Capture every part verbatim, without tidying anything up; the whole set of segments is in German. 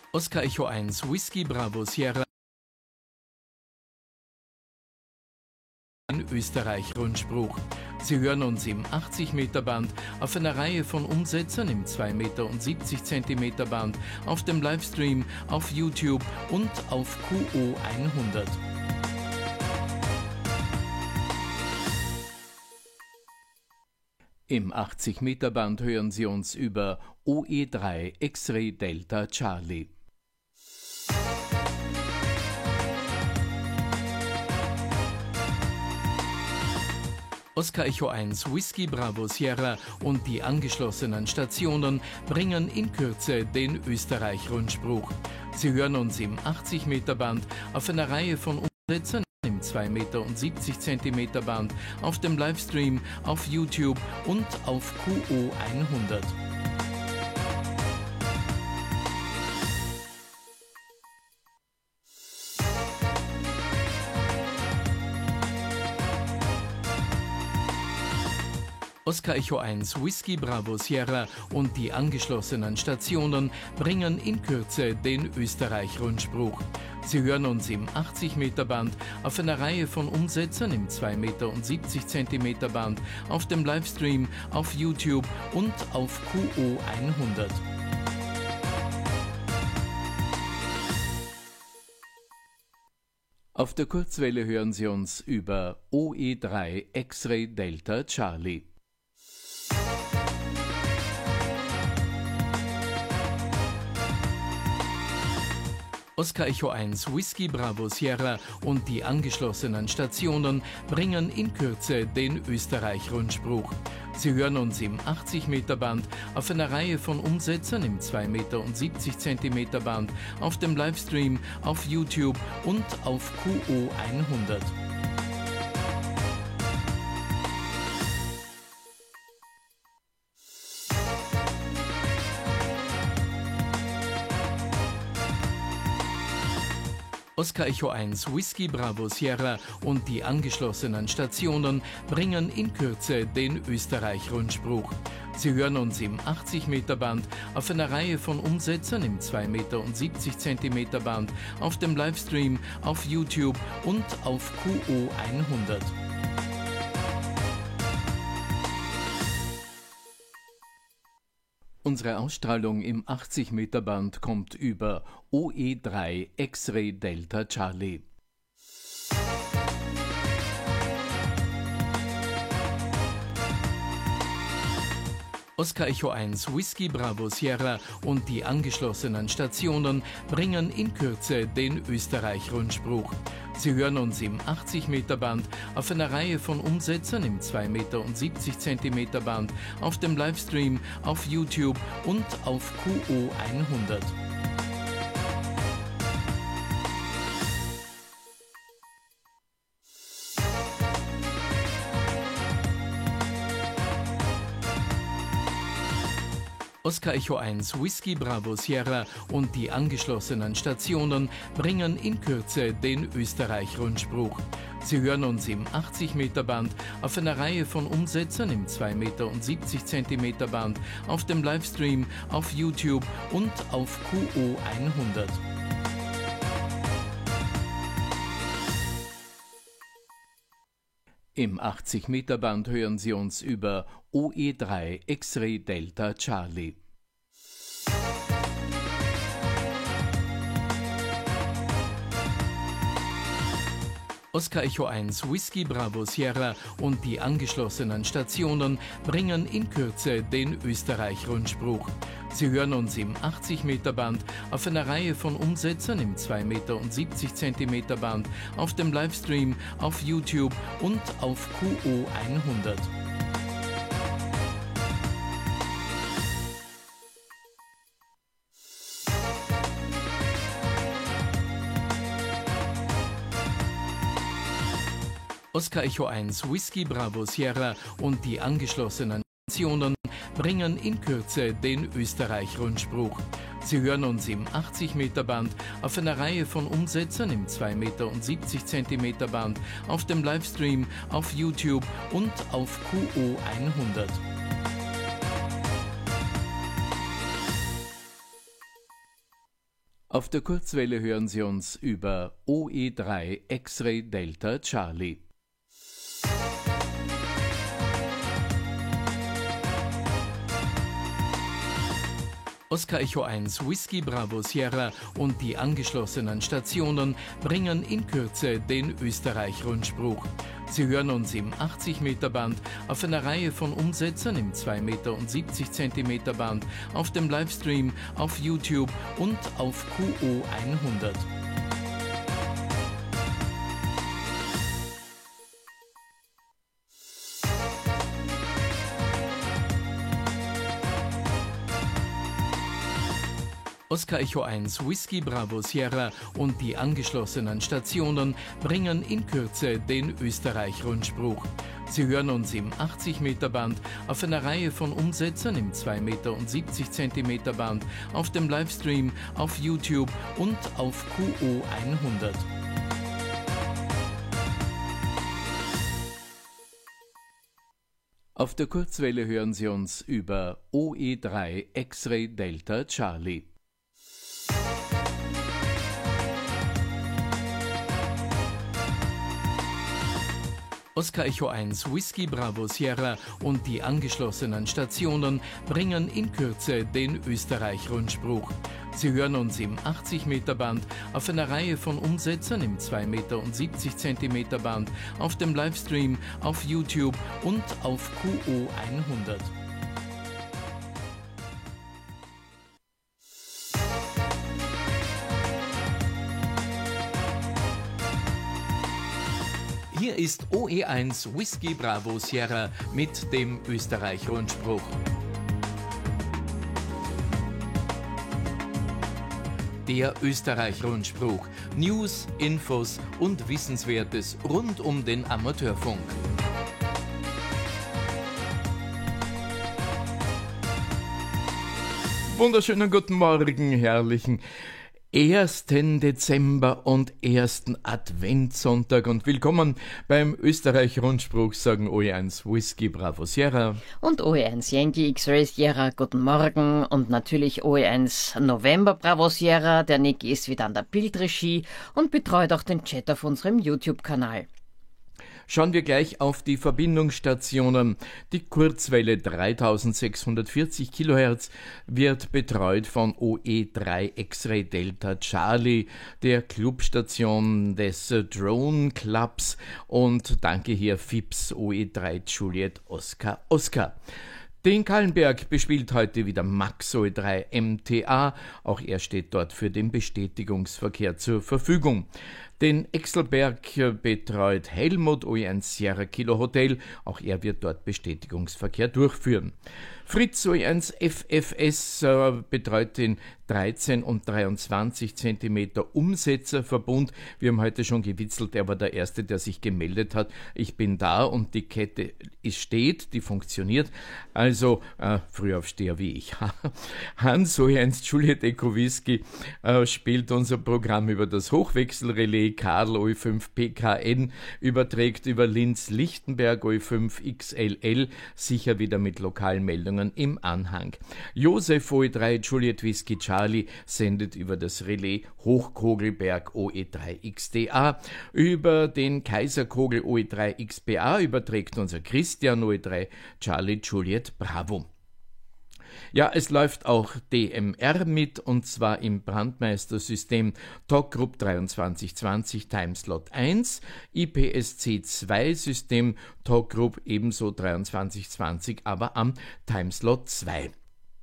Oscar Echo eins Whisky Bravo Sierra in Österreich Rundspruch. Sie hören uns im achtzig Meter Band auf einer Reihe von Umsetzern im zwei Meter und siebzig Zentimeter Band, auf dem Livestream, auf YouTube und auf Q O hundert. Im achtzig Meter Band hören Sie uns über O E drei X-Ray Delta Charlie. Oscar Echo eins Whisky Bravo Sierra und die angeschlossenen Stationen bringen in Kürze den Österreich-Rundspruch. Sie hören uns im achtzig Meter Band auf einer Reihe von Umsetzern im zwei Meter und siebzig Zentimeter Band, auf dem Livestream, auf YouTube und auf Q O hundert. Oscar Echo eins Whisky Bravo Sierra und die angeschlossenen Stationen bringen in Kürze den Österreich-Rundspruch. Sie hören uns im achtzig Meter Band auf einer Reihe von Umsetzern im zwei Meter und siebzig Zentimeter Band, auf dem Livestream, auf YouTube und auf Q O hundert. Auf der Kurzwelle hören Sie uns über O E drei X-Ray Delta Charlie. Oscar Echo eins Whisky Bravo Sierra und die angeschlossenen Stationen bringen in Kürze den Österreich-Rundspruch. Sie hören uns im achtzig Meter Band auf einer Reihe von Umsetzern im zwei Meter und siebzig Zentimeter Band, auf dem Livestream, auf YouTube und auf Q O hundert. Oscar Echo eins Whisky Bravo Sierra und die angeschlossenen Stationen bringen in Kürze den Österreich-Rundspruch. Sie hören uns im achtzig Meter Band auf einer Reihe von Umsetzern im zwei Meter und siebzig Zentimeter Band, auf dem Livestream, auf YouTube und auf Q O hundert. Unsere Ausstrahlung im achtzig Meter Band kommt über O E drei X-Ray Delta Charlie. Oscar Echo eins Whisky Bravo Sierra und die angeschlossenen Stationen bringen in Kürze den Österreich-Rundspruch. Sie hören uns im achtzig Meter Band auf einer Reihe von Umsetzern im zwei Meter und siebzig Zentimeter Band, auf dem Livestream, auf YouTube und auf Q O hundert. Oscar Echo eins Whisky Bravo Sierra und die angeschlossenen Stationen bringen in Kürze den Österreich-Rundspruch. Sie hören uns im achtzig Meter Band auf einer Reihe von Umsetzern im zwei Meter und siebzig Zentimeter Band, auf dem Livestream, auf YouTube und auf Q O hundert. Im achtzig Meter Band hören Sie uns über O E drei X-Ray Delta Charlie. Oscar Echo eins Whisky Bravo Sierra und die angeschlossenen Stationen bringen in Kürze den Österreich-Rundspruch. Sie hören uns im achtzig Meter Band auf einer Reihe von Umsetzern im zwei Meter und siebzig Zentimeter Band, auf dem Livestream, auf YouTube und auf Q O hundert. Oscar Echo eins Whisky Bravo Sierra und die angeschlossenen Stationen bringen in Kürze den Österreich-Rundspruch. Sie hören uns im achtzig Meter Band auf einer Reihe von Umsetzern im zwei Meter und siebzig Zentimeter Band, auf dem Livestream, auf YouTube und auf Q O hundert. Auf der Kurzwelle hören Sie uns über O E drei X-Ray Delta Charlie. Oscar Echo eins Whisky Bravo Sierra und die angeschlossenen Stationen bringen in Kürze den Österreich-Rundspruch. Sie hören uns im achtzig Meter Band, auf einer Reihe von Umsetzern im zwei Meter und siebzig Zentimeter Band, auf dem Livestream, auf YouTube und auf Q O hundert. Oscar Echo eins Whisky Bravo Sierra und die angeschlossenen Stationen bringen in Kürze den Österreich-Rundspruch. Sie hören uns im achtzig Meter Band, auf einer Reihe von Umsetzern im zwei Meter und siebzig Zentimeter Band, auf dem Livestream, auf YouTube und auf Q O hundert. Auf der Kurzwelle hören Sie uns über O E drei X-Ray Delta Charlie. Oscar Echo eins Whisky Bravo Sierra und die angeschlossenen Stationen bringen in Kürze den Österreich-Rundspruch. Sie hören uns im achtzig Meter Band, auf einer Reihe von Umsetzern im zwei Meter und siebzig Zentimeter Band, auf dem Livestream, auf YouTube und auf Q O hundert. Hier ist O E eins Whisky Bravo Sierra mit dem Österreich-Rundspruch. Der Österreich-Rundspruch. News, Infos und Wissenswertes rund um den Amateurfunk. Wunderschönen guten Morgen, herrlichen ersten Dezember und ersten Adventssonntag und willkommen beim Österreich-Rundspruch, sagen O E eins Whisky Bravo Sierra und O E eins Yankee X-Ray Sierra, guten Morgen, und natürlich O E eins November Bravo Sierra. Der Nick ist wieder an der Bildregie und betreut auch den Chat auf unserem YouTube-Kanal. Schauen wir gleich auf die Verbindungsstationen. Die Kurzwelle dreitausendsechshundertvierzig Kilohertz wird betreut von O E drei X-Ray Delta Charlie, der Clubstation des Drone Clubs, und danke hier F I P S O E drei Juliet Oscar Oscar. Den Kallenberg bespielt heute wieder Max O E drei M T A, auch er steht dort für den Bestätigungsverkehr zur Verfügung. Den Exelberg betreut Helmut O E eins Sierra Kilo Hotel, auch er wird dort Bestätigungsverkehr durchführen. Fritz O E eins F F S äh, betreut den dreizehn und dreiundzwanzig Zentimeter Umsetzerverbund. Wir haben heute schon gewitzelt, er war der Erste, der sich gemeldet hat. Ich bin da und die Kette ist steht, die funktioniert. Also äh, Frühaufsteher wie ich. Hans O E eins Juliet Echo Whisky äh, spielt unser Programm über das Hochwechselrelais. Karl O E fünf P K N überträgt über Linz-Lichtenberg O E fünf X L L, sicher wieder mit lokalen Meldungen im Anhang. Josef O E drei Juliet Whisky Charlie sendet über das Relais Hochkogelberg O E drei X D A. Über den Kaiserkogel O E drei X B A überträgt unser Christian O E drei Charlie Juliet Bravo. Ja, es läuft auch D M R mit, und zwar im Brandmeistersystem Talk Group dreiundzwanzig zwanzig Timeslot eins, I P S C zwei System Talk Group ebenso dreiundzwanzig zwanzig, aber am Timeslot zwei.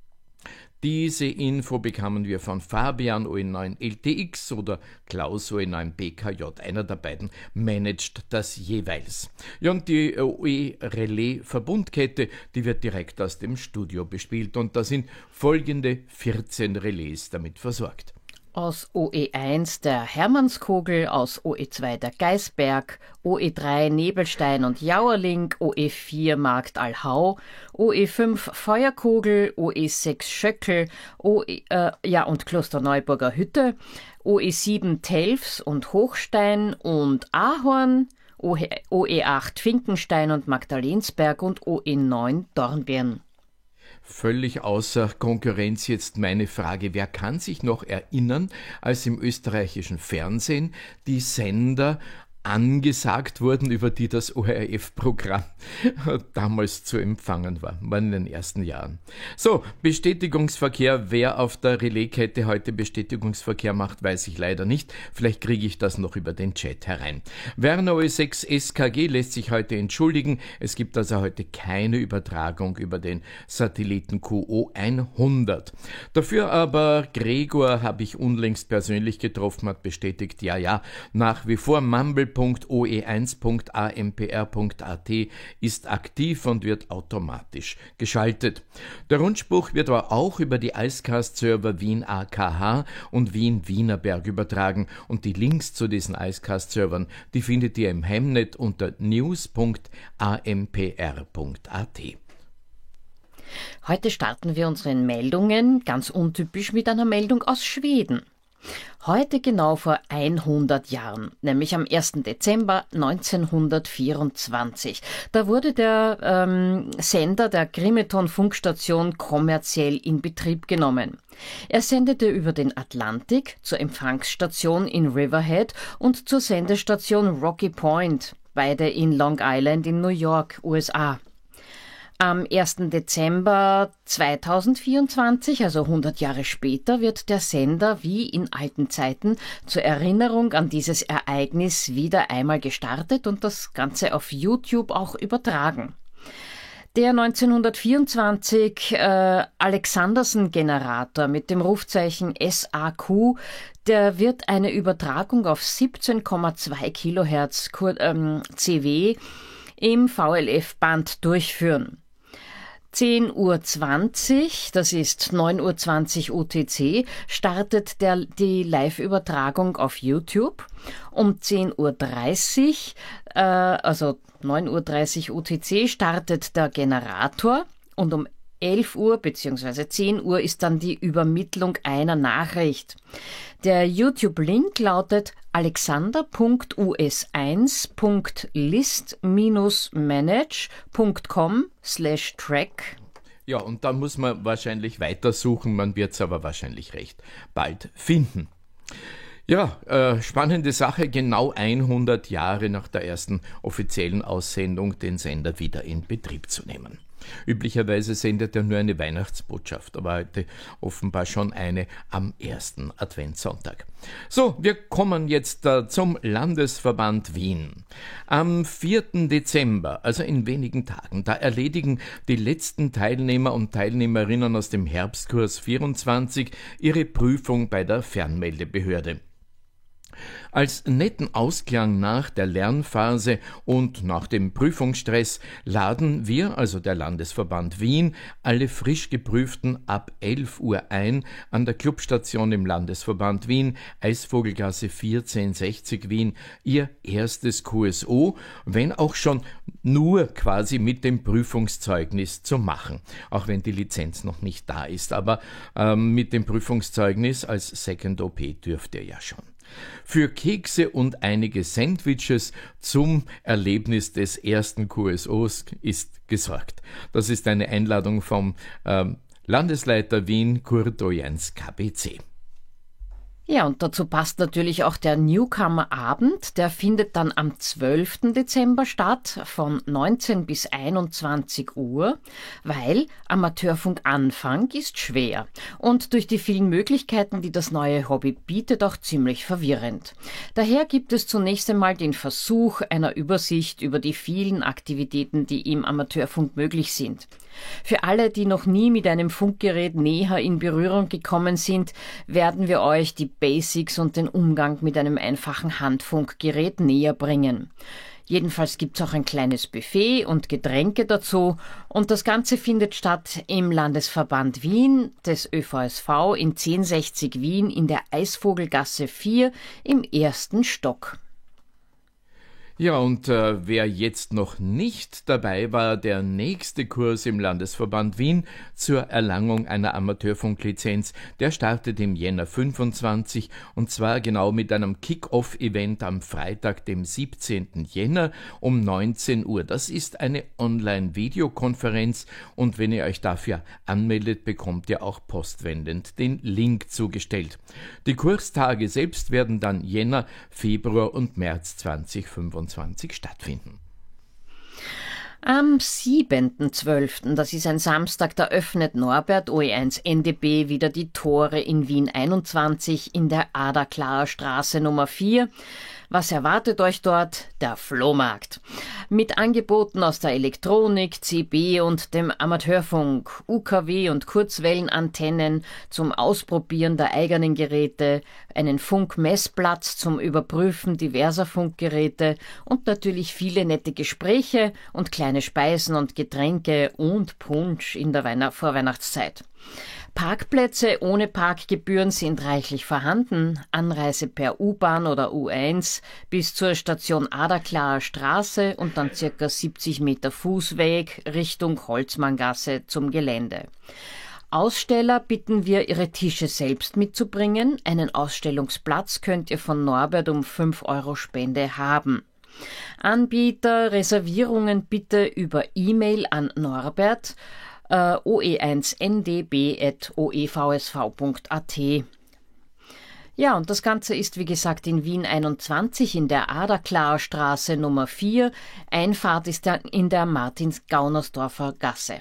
Diese Info bekamen wir von Fabian O E neun L T X oder Klaus O E neun B K J. Einer der beiden managt das jeweils. Ja, und die O E-Relais-Verbundkette, die wird direkt aus dem Studio bespielt, und da sind folgende vierzehn Relais damit versorgt. Aus O E eins der Hermannskogel, aus O E zwei der Geisberg, O E drei Nebelstein und Jauerling, O E vier Markt Allhau, O E fünf Feuerkogel, O E sechs Schöckel, O E, äh, ja, und Klosterneuburger Hütte, O E sieben Telfs und Hochstein und Ahorn, O E acht Finkenstein und Magdalensberg und O E neun Dornbirn. Völlig außer Konkurrenz jetzt meine Frage, wer kann sich noch erinnern, als im österreichischen Fernsehen die Sender angesagt wurden, über die das O R F-Programm damals zu empfangen war, war in den ersten Jahren. So, Bestätigungsverkehr, wer auf der Relaiskette heute Bestätigungsverkehr macht, weiß ich leider nicht. Vielleicht kriege ich das noch über den Chat herein. Werner O S sechs S K G lässt sich heute entschuldigen. Es gibt also heute keine Übertragung über den Satelliten Q O hundert. Dafür aber Gregor habe ich unlängst persönlich getroffen, hat bestätigt, ja, ja, nach wie vor Mumble punkt o e eins punkt a m p r punkt a t ist aktiv und wird automatisch geschaltet. Der Rundspruch wird aber auch über die Icecast-Server Wien A K H und Wien Wienerberg übertragen und die Links zu diesen Icecast-Servern, die findet ihr im Hemnet unter news punkt a m p r punkt a t. Heute starten wir unsere Meldungen ganz untypisch mit einer Meldung aus Schweden. Heute genau vor hundert Jahren, nämlich am ersten Dezember neunzehnhundertvierundzwanzig, da wurde der ähm, Sender der Grimeton-Funkstation kommerziell in Betrieb genommen. Er sendete über den Atlantik zur Empfangsstation in Riverhead und zur Sendestation Rocky Point, beide in Long Island in New York, U S A. Am ersten Dezember zweitausendvierundzwanzig, also hundert Jahre später, wird der Sender wie in alten Zeiten zur Erinnerung an dieses Ereignis wieder einmal gestartet und das Ganze auf YouTube auch übertragen. Der neunzehnhundertvierundzwanzig äh, Alexanderson-Generator mit dem Rufzeichen S A Q, der wird eine Übertragung auf siebzehn Komma zwei Kilohertz ähm, C W im V L F-Band durchführen. zehn Uhr zwanzig, das ist neun Uhr zwanzig U T C, startet der, die Live-Übertragung auf YouTube. Um zehn Uhr dreißig, äh, also neun Uhr dreißig U T C, startet der Generator und um elf Uhr bzw. zehn Uhr ist dann die Übermittlung einer Nachricht. Der YouTube-Link lautet alexander punkt u s eins punkt list manage punkt com slash track. Ja, und da muss man wahrscheinlich weitersuchen, man wird es aber wahrscheinlich recht bald finden. Ja, äh, spannende Sache, genau hundert Jahre nach der ersten offiziellen Aussendung den Sender wieder in Betrieb zu nehmen. Üblicherweise sendet er nur eine Weihnachtsbotschaft, aber heute offenbar schon eine am ersten Adventssonntag. So, wir kommen jetzt äh, zum Landesverband Wien. Am vierten Dezember, also in wenigen Tagen, da erledigen die letzten Teilnehmer und Teilnehmerinnen aus dem Herbstkurs vierundzwanzig ihre Prüfung bei der Fernmeldebehörde. Als netten Ausklang nach der Lernphase und nach dem Prüfungsstress laden wir, also der Landesverband Wien, alle frisch Geprüften ab elf Uhr ein an der Clubstation im Landesverband Wien, Eisvogelgasse vierzehn sechzig Wien, ihr erstes Q S O, wenn auch schon nur quasi mit dem Prüfungszeugnis zu machen, auch wenn die Lizenz noch nicht da ist, aber ähm, mit dem Prüfungszeugnis als Second O P dürft ihr ja schon. Für Kekse und einige Sandwiches zum Erlebnis des ersten Q S Os ist gesorgt. Das ist eine Einladung vom ähm, Landesleiter Wien, Kurt Oyens, K B C. Ja, und dazu passt natürlich auch der Newcomer-Abend. Der findet dann am zwölften Dezember statt, von neunzehn bis einundzwanzig Uhr, weil Amateurfunk-Anfang ist schwer und durch die vielen Möglichkeiten, die das neue Hobby bietet, auch ziemlich verwirrend. Daher gibt es zunächst einmal den Versuch einer Übersicht über die vielen Aktivitäten, die im Amateurfunk möglich sind. Für alle, die noch nie mit einem Funkgerät näher in Berührung gekommen sind, werden wir euch die Basics und den Umgang mit einem einfachen Handfunkgerät näher bringen. Jedenfalls gibt's auch ein kleines Buffet und Getränke dazu und das Ganze findet statt im Landesverband Wien des Ö V S V in zehn sechzig Wien in der Eisvogelgasse vier im ersten Stock. Ja, und äh, wer jetzt noch nicht dabei war, der nächste Kurs im Landesverband Wien zur Erlangung einer Amateurfunklizenz, der startet im Jänner fünfundzwanzig und zwar genau mit einem Kick-Off-Event am Freitag, dem siebzehnten Jänner um neunzehn Uhr. Das ist eine Online-Videokonferenz und wenn ihr euch dafür anmeldet, bekommt ihr auch postwendend den Link zugestellt. Die Kurstage selbst werden dann Jänner, Februar und März zweitausendfünfundzwanzig stattfinden. Am siebenten zwölften, das ist ein Samstag, da öffnet Norbert O E eins N D B wieder die Tore in Wien einundzwanzig in der Ader-Klarer Straße Nummer vier. Was erwartet euch dort? Der Flohmarkt. Mit Angeboten aus der Elektronik, C B und dem Amateurfunk, U K W und Kurzwellenantennen zum Ausprobieren der eigenen Geräte, einen Funkmessplatz zum Überprüfen diverser Funkgeräte und natürlich viele nette Gespräche und kleine Speisen und Getränke und Punsch in der Weihn- Vorweihnachtszeit. Parkplätze ohne Parkgebühren sind reichlich vorhanden. Anreise per U-Bahn oder U eins bis zur Station Ader-Klarer Straße und dann circa siebzig Meter Fußweg Richtung Holzmanngasse zum Gelände. Aussteller bitten wir, ihre Tische selbst mitzubringen. Einen Ausstellungsplatz könnt ihr von Norbert um fünf Euro Spende haben. Anbieter, Reservierungen bitte über E-Mail an Norbert o e eins n d b at o e v s v punkt a t. Ja, und das Ganze ist wie gesagt in Wien einundzwanzig in der Ader-Klarer Straße Nummer vier. Einfahrt ist in der Martins-Gaunersdorfer Gasse.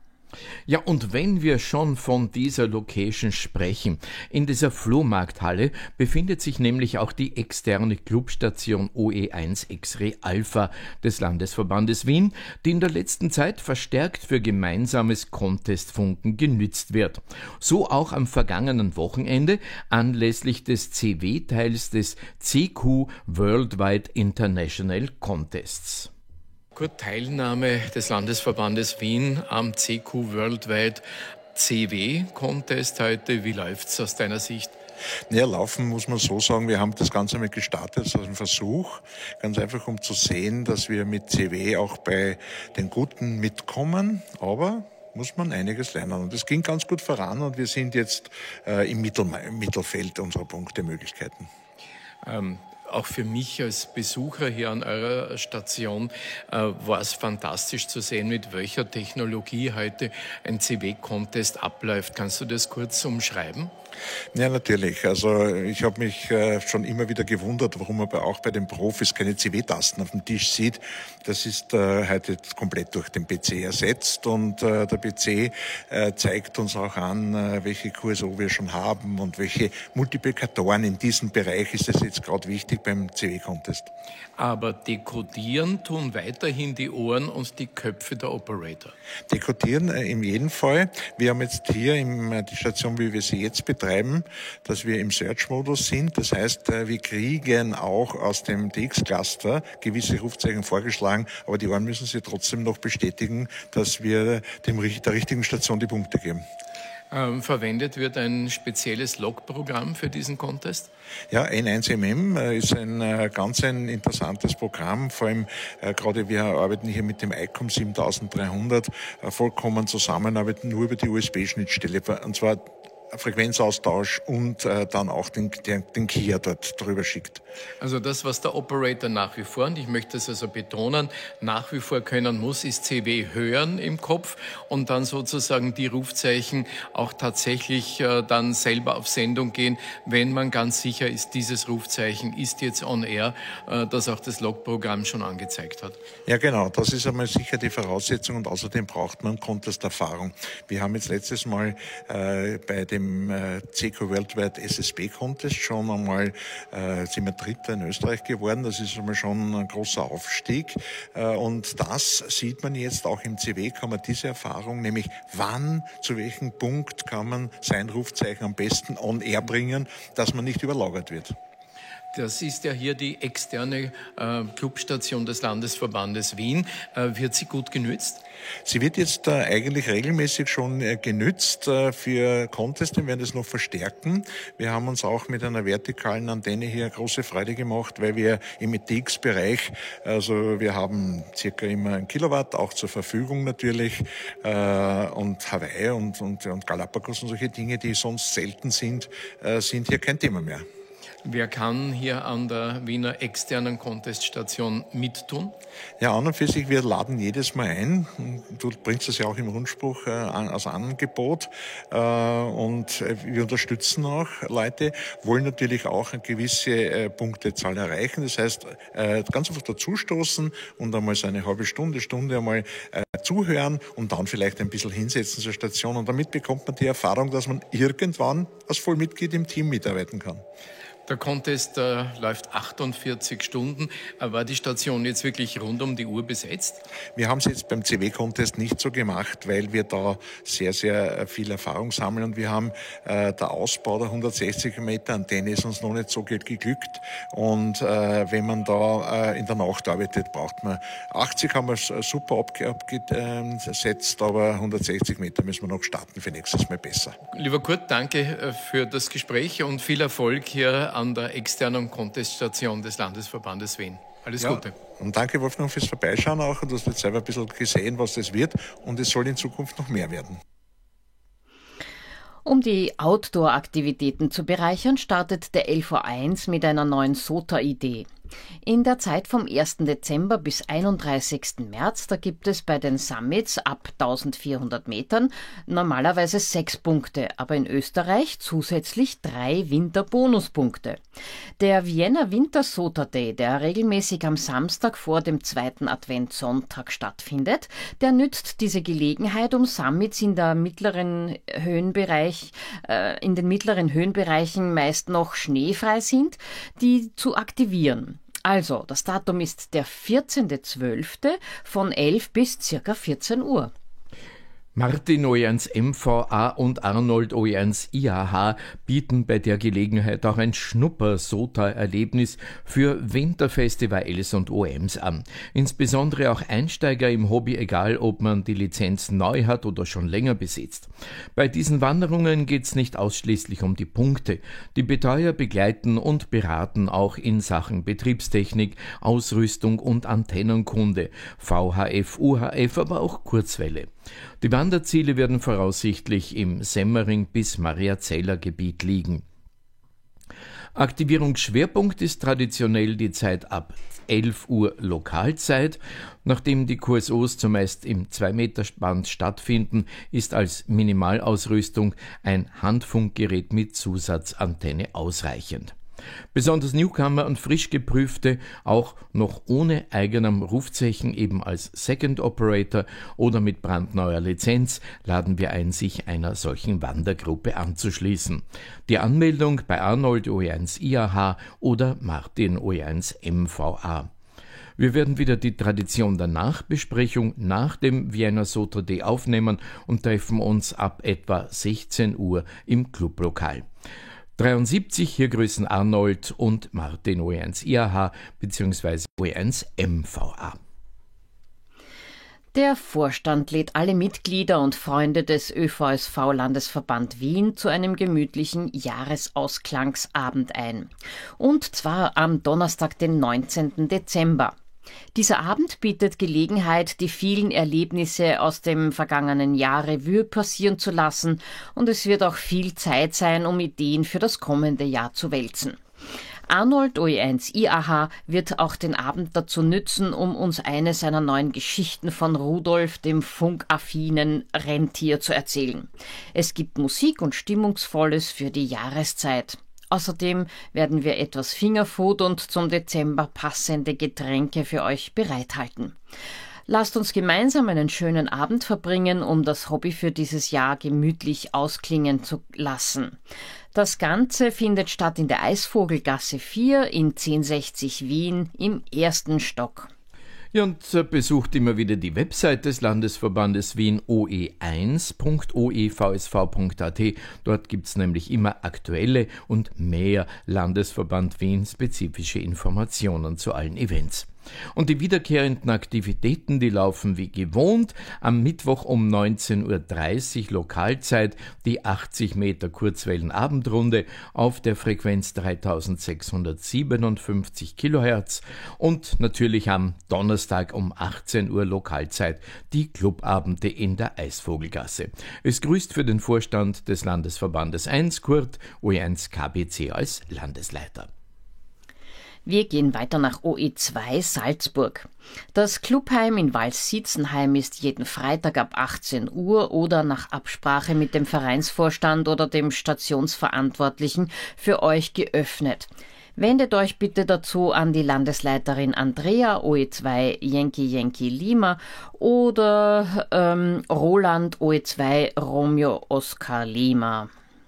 Ja, und wenn wir schon von dieser Location sprechen, in dieser Flohmarkthalle befindet sich nämlich auch die externe Clubstation O E eins X-Ray Alpha des Landesverbandes Wien, die in der letzten Zeit verstärkt für gemeinsames Contestfunken genützt wird. So auch am vergangenen Wochenende anlässlich des C W-Teils des C Q Worldwide International Contests. Gut, Teilnahme des Landesverbandes Wien am C Q Worldwide C W-Contest heute. Wie läuft's aus deiner Sicht? Ja, laufen muss man so sagen, wir haben das Ganze mal gestartet als einen Versuch, ganz einfach um zu sehen, dass wir mit C W auch bei den Guten mitkommen, aber muss man einiges lernen. Und es ging ganz gut voran und wir sind jetzt äh, im, Mittel, im Mittelfeld unserer Punktemöglichkeiten. Ähm. Auch für mich als Besucher hier an eurer Station äh, war es fantastisch zu sehen, mit welcher Technologie heute ein C W-Contest abläuft. Kannst du das kurz umschreiben? Ja, natürlich. Also ich habe mich äh, schon immer wieder gewundert, warum man bei, auch bei den Profis keine C W-Tasten auf dem Tisch sieht. Das ist äh, heute komplett durch den P C ersetzt und äh, der P C äh, zeigt uns auch an, äh, welche Q S O wir schon haben und welche Multiplikatoren in diesem Bereich ist es jetzt gerade wichtig beim C W-Contest. Aber dekodieren tun weiterhin die Ohren und die Köpfe der Operator. Dekodieren äh, in jedem Fall. Wir haben jetzt hier im, äh, die Station, wie wir sie jetzt betreiben, dass wir im Search-Modus sind. Das heißt, äh, wir kriegen auch aus dem D X-Cluster gewisse Rufzeichen vorgeschlagen, aber die Ohren müssen sie trotzdem noch bestätigen, dass wir dem, der richtigen Station die Punkte geben. Ähm, verwendet wird ein spezielles Log-Programm für diesen Contest? Ja, N eins M M ist ein äh, ganz ein interessantes Programm. Vor allem äh, gerade wir arbeiten hier mit dem I C O M siebentausenddreihundert äh, vollkommen zusammen, arbeiten nur über die U S B-Schnittstelle. Und zwar Frequenzaustausch und äh, dann auch den, den, den Kia dort drüber schickt. Also das, was der Operator nach wie vor, und ich möchte es also betonen, nach wie vor können muss, ist C W hören im Kopf und dann sozusagen die Rufzeichen auch tatsächlich äh, dann selber auf Sendung gehen, wenn man ganz sicher ist, dieses Rufzeichen ist jetzt on air, äh, das auch das Logprogramm schon angezeigt hat. Ja, genau, das ist einmal sicher die Voraussetzung und außerdem braucht man Contest-Erfahrung. Wir haben jetzt letztes Mal äh, bei dem C Q Worldwide S S B Contest schon einmal äh, sind wir Dritter in Österreich geworden. Das ist einmal schon ein großer Aufstieg. Äh, und das sieht man jetzt auch im C W, kann man diese Erfahrung, nämlich wann, zu welchem Punkt kann man sein Rufzeichen am besten on air bringen, dass man nicht überlagert wird. Das ist ja hier die externe äh, Clubstation des Landesverbandes Wien. Äh, wird sie gut genützt? Sie wird jetzt äh, eigentlich regelmäßig schon äh, genützt äh, für Contests. Wir werden das noch verstärken. Wir haben uns auch mit einer vertikalen Antenne hier große Freude gemacht, weil wir im E T X-Bereich, also wir haben circa immer ein Kilowatt auch zur Verfügung natürlich äh, und Hawaii und, und, und Galapagos und solche Dinge, die sonst selten sind, äh, sind hier kein Thema mehr. Wer kann hier an der Wiener externen Conteststation mittun? Ja, an und für sich, wir laden jedes Mal ein. Du bringst das ja auch im Rundspruch äh, als Angebot. Äh, und wir unterstützen auch Leute, wollen natürlich auch eine gewisse äh, Punktezahl erreichen. Das heißt, äh, ganz einfach dazustoßen und einmal so eine halbe Stunde, Stunde einmal äh, zuhören und dann vielleicht ein bisschen hinsetzen zur Station. Und damit bekommt man die Erfahrung, dass man irgendwann als Vollmitglied im Team mitarbeiten kann. Der Contest äh, läuft achtundvierzig Stunden. War die Station jetzt wirklich rund um die Uhr besetzt? Wir haben es jetzt beim C W-Contest nicht so gemacht, weil wir da sehr, sehr viel Erfahrung sammeln und wir haben äh, der Ausbau der hundertsechzig Meter Antenne ist uns noch nicht so geglückt und äh, wenn man da äh, in der Nacht arbeitet, braucht man achtzig haben wir super abgesetzt, aber hundertsechzig Meter müssen wir noch starten für nächstes Mal besser. Lieber Kurt, danke für das Gespräch und viel Erfolg hier an der externen Conteststation des Landesverbandes Wien. Alles ja, Gute. Und danke Wolfgang fürs Vorbeischauen auch und du hast jetzt selber ein bisschen gesehen, was das wird und es soll in Zukunft noch mehr werden. Um die Outdoor-Aktivitäten zu bereichern, startet der L V eins mit einer neuen S O T A-Idee. In der Zeit vom ersten Dezember bis einunddreißigsten März, da gibt es bei den Summits ab eintausendvierhundert Metern normalerweise sechs Punkte, aber in Österreich zusätzlich drei Winterbonuspunkte. Der Vienna Winter S O T A Day, der regelmäßig am Samstag vor dem zweiten Adventssonntag stattfindet, der nützt diese Gelegenheit, um Summits in der mittleren Höhenbereich, äh, in den mittleren Höhenbereichen meist noch schneefrei sind, die zu aktivieren. Also, das Datum ist der vierzehnten zwölften von elf bis circa vierzehn Uhr. Martin O E eins M V A und Arnold O E eins I A H bieten bei der Gelegenheit auch ein Schnupper-S O T A-Erlebnis für Winterfestivals und O Ms an. Insbesondere auch Einsteiger im Hobby, egal ob man die Lizenz neu hat oder schon länger besitzt. Bei diesen Wanderungen geht es nicht ausschließlich um die Punkte. Die Betreuer begleiten und beraten auch in Sachen Betriebstechnik, Ausrüstung und Antennenkunde, V H F, U H F, aber auch Kurzwelle. Die Wanderziele werden voraussichtlich im Semmering bis Mariazeller Gebiet liegen. Aktivierungsschwerpunkt ist traditionell die Zeit ab elf Uhr Lokalzeit. Nachdem die Q S Os zumeist im zwei Meter Band stattfinden, ist als Minimalausrüstung ein Handfunkgerät mit Zusatzantenne ausreichend. Besonders Newcomer und frisch geprüfte, auch noch ohne eigenem Rufzeichen, eben als Second Operator oder mit brandneuer Lizenz, laden wir ein, sich einer solchen Wandergruppe anzuschließen. Die Anmeldung bei Arnold O E eins I A H oder Martin O E eins M V A. Wir werden wieder die Tradition der Nachbesprechung nach dem Vienna S O T A Day aufnehmen und treffen uns ab etwa sechzehn Uhr im Clublokal. dreiundsiebzig, hier grüßen Arnold und Martin O E eins I A H bzw. O E eins M V A. Der Vorstand lädt alle Mitglieder und Freunde des Ö V S V-Landesverband Wien zu einem gemütlichen Jahresausklangsabend ein. Und zwar am Donnerstag, den neunzehnten Dezember. Dieser Abend bietet Gelegenheit, die vielen Erlebnisse aus dem vergangenen Jahr Revue passieren zu lassen, und es wird auch viel Zeit sein, um Ideen für das kommende Jahr zu wälzen. Arnold O E eins I A H wird auch den Abend dazu nützen, um uns eine seiner neuen Geschichten von Rudolf, dem funkaffinen Rentier, zu erzählen. Es gibt Musik und Stimmungsvolles für die Jahreszeit. Außerdem werden wir etwas Fingerfood und zum Dezember passende Getränke für euch bereithalten. Lasst uns gemeinsam einen schönen Abend verbringen, um das Hobby für dieses Jahr gemütlich ausklingen zu lassen. Das Ganze findet statt in der Eisvogelgasse vier in zehn sechzig Wien im ersten Stock. Ja, und äh, besucht immer wieder die Website des Landesverbandes Wien o e eins punkt o e v s v punkt a t. Dort gibt es nämlich immer aktuelle und mehr Landesverband Wien spezifische Informationen zu allen Events. Und die wiederkehrenden Aktivitäten, die laufen wie gewohnt. Am Mittwoch um neunzehn Uhr dreißig Lokalzeit die achtzig Meter Kurzwellenabendrunde auf der Frequenz dreitausendsechshundertsiebenundfünfzig Kilohertz und natürlich am Donnerstag um achtzehn Uhr Lokalzeit die Clubabende in der Eisvogelgasse. Es grüßt für den Vorstand des Landesverbandes eins Kurt, O E eins K B C als Landesleiter. Wir gehen weiter nach O E zwei Salzburg. Das Clubheim in Waldsitzenheim ist jeden Freitag ab achtzehn Uhr oder nach Absprache mit dem Vereinsvorstand oder dem Stationsverantwortlichen für euch geöffnet. Wendet euch bitte dazu an die Landesleiterin Andrea O E zwei Yankee Yankee Lima oder ähm, Roland O E zwei Romeo Oscar Lima.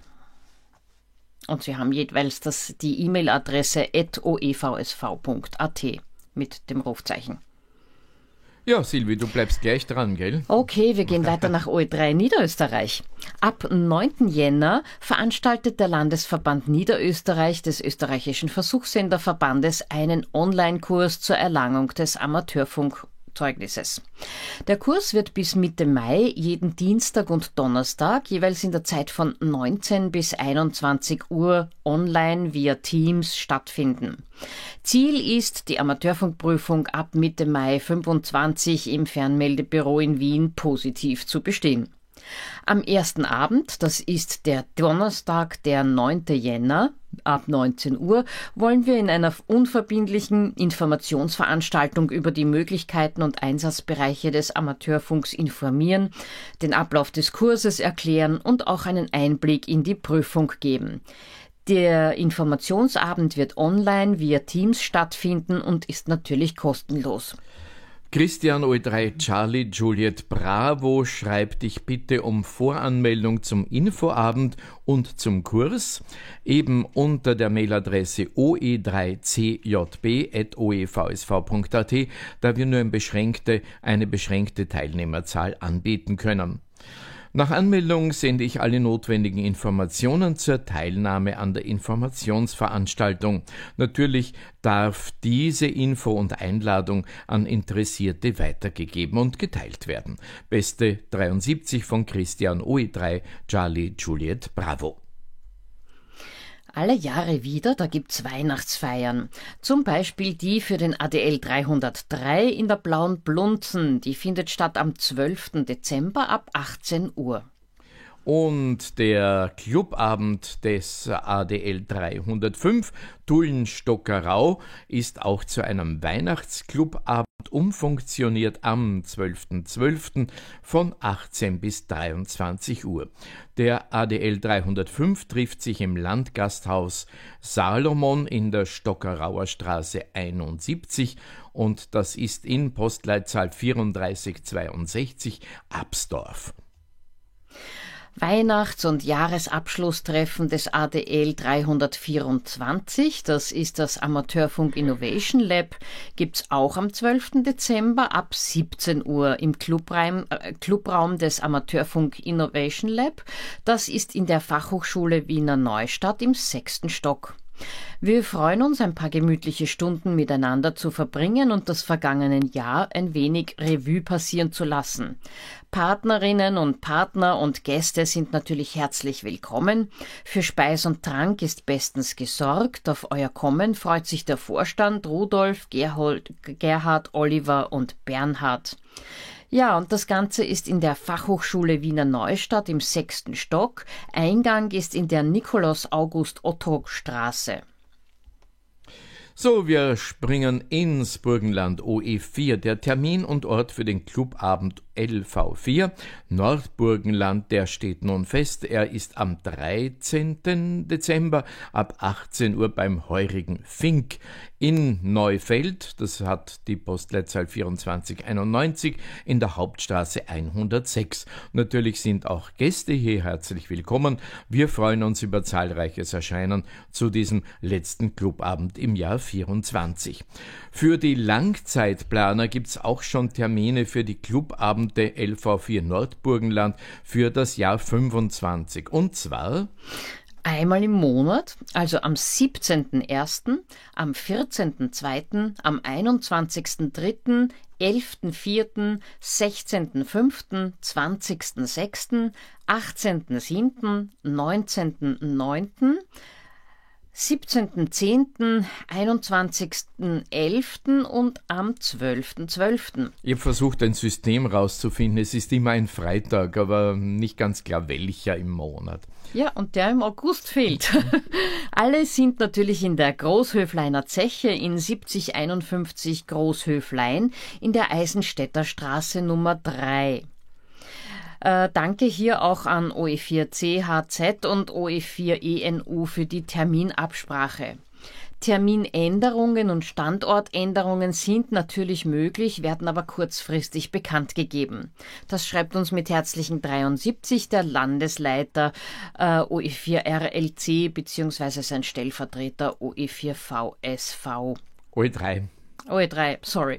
Und Sie haben jeweils das, die E-Mail-Adresse at o e v s v punkt a t mit dem Rufzeichen. Ja, Silvi, du bleibst gleich dran, gell? Okay, wir gehen weiter nach O E drei Niederösterreich. Ab neunten Jänner veranstaltet der Landesverband Niederösterreich des österreichischen Versuchssenderverbandes einen Online-Kurs zur Erlangung des Amateurfunk Zeugnisses. Der Kurs wird bis Mitte Mai jeden Dienstag und Donnerstag jeweils in der Zeit von neunzehn bis einundzwanzig Uhr online via Teams stattfinden. Ziel ist, die Amateurfunkprüfung ab Mitte Mai fünfundzwanzig im Fernmeldebüro in Wien positiv zu bestehen. Am ersten Abend, das ist der Donnerstag, der neunten Jänner, ab neunzehn Uhr, wollen wir in einer unverbindlichen Informationsveranstaltung über die Möglichkeiten und Einsatzbereiche des Amateurfunks informieren, den Ablauf des Kurses erklären und auch einen Einblick in die Prüfung geben. Der Informationsabend wird online via Teams stattfinden und ist natürlich kostenlos. Christian O E drei Charlie Juliet Bravo schreibt dich bitte um Voranmeldung zum Infoabend und zum Kurs, eben unter der Mailadresse o e drei c j b at o e v s v punkt a t, da wir nur eine beschränkte, eine beschränkte Teilnehmerzahl anbieten können. Nach Anmeldung sende ich alle notwendigen Informationen zur Teilnahme an der Informationsveranstaltung. Natürlich darf diese Info und Einladung an Interessierte weitergegeben und geteilt werden. Beste dreiundsiebzig von Christian O E drei Charlie Juliet Bravo. Alle Jahre wieder, da gibt's Weihnachtsfeiern. Zum Beispiel die für den A D L dreihundertdrei in der Blauen Blunzen. Die findet statt am zwölften Dezember ab achtzehn Uhr. Und der Clubabend des A D L dreihundertfünf Tulln-Stockerau ist auch zu einem Weihnachtsclubabend umfunktioniert am zwölften zwölften von achtzehn bis dreiundzwanzig Uhr. Der A D L dreihundertfünf trifft sich im Landgasthaus Salomon in der Stockerauer Straße einundsiebzig und das ist in Postleitzahl vierunddreißig zweiundsechzig Absdorf. Weihnachts- und Jahresabschlusstreffen des A D L dreihundertvierundzwanzig, das ist das Amateurfunk Innovation Lab, gibt's auch am zwölften Dezember ab siebzehn Uhr im Clubraum, äh, Clubraum des Amateurfunk Innovation Lab. Das ist in der Fachhochschule Wiener Neustadt im sechsten Stock. Wir freuen uns, ein paar gemütliche Stunden miteinander zu verbringen und das vergangene Jahr ein wenig Revue passieren zu lassen. Partnerinnen und Partner und Gäste sind natürlich herzlich willkommen. Für Speis und Trank ist bestens gesorgt. Auf euer Kommen freut sich der Vorstand Rudolf, Gerhold, Gerhard, Oliver und Bernhard. Ja, und das Ganze ist in der Fachhochschule Wiener Neustadt im sechsten Stock. Eingang ist in der Nikolaus-August-Otto-Straße. So, wir springen ins Burgenland O E vier. Der Termin und Ort für den Clubabend L V vier Nordburgenland, der steht nun fest. Er ist am dreizehnten Dezember ab achtzehn Uhr beim Heurigen Fink in Neufeld. Das hat die Postleitzahl vierundzwanzig einundneunzig in der Hauptstraße hundertsechs. Natürlich sind auch Gäste hier herzlich willkommen. Wir freuen uns über zahlreiches Erscheinen zu diesem letzten Clubabend im Jahr vierundzwanzig. Für die Langzeitplaner gibt es auch schon Termine für die Clubabende L V vier Nordburgenland für das Jahr fünfundzwanzig. Und zwar einmal im Monat, also am siebzehnten ersten, am vierzehnten zweiten, am einundzwanzigsten dritten, elften vierten, sechzehnten fünften, zwanzigsten sechsten, achtzehnten siebten, neunzehnten neunten, siebzehnten zehnten, einundzwanzigsten elften und am zwölften zwölften. Ich habe versucht, ein System rauszufinden. Es ist immer ein Freitag, aber nicht ganz klar, welcher im Monat. Ja, und der im August fehlt. Alle sind natürlich in der Großhöfleiner Zeche in siebzig einundfünfzig Großhöflein in der Eisenstädter Straße Nummer drei. Äh, danke hier auch an O E vier C H Z und O E vier E N U für die Terminabsprache. Terminänderungen und Standortänderungen sind natürlich möglich, werden aber kurzfristig bekannt gegeben. Das schreibt uns mit herzlichen dreiundsiebzig der Landesleiter äh, O E vier R L C bzw. sein Stellvertreter O E vier V S V. O E drei. O E drei, sorry.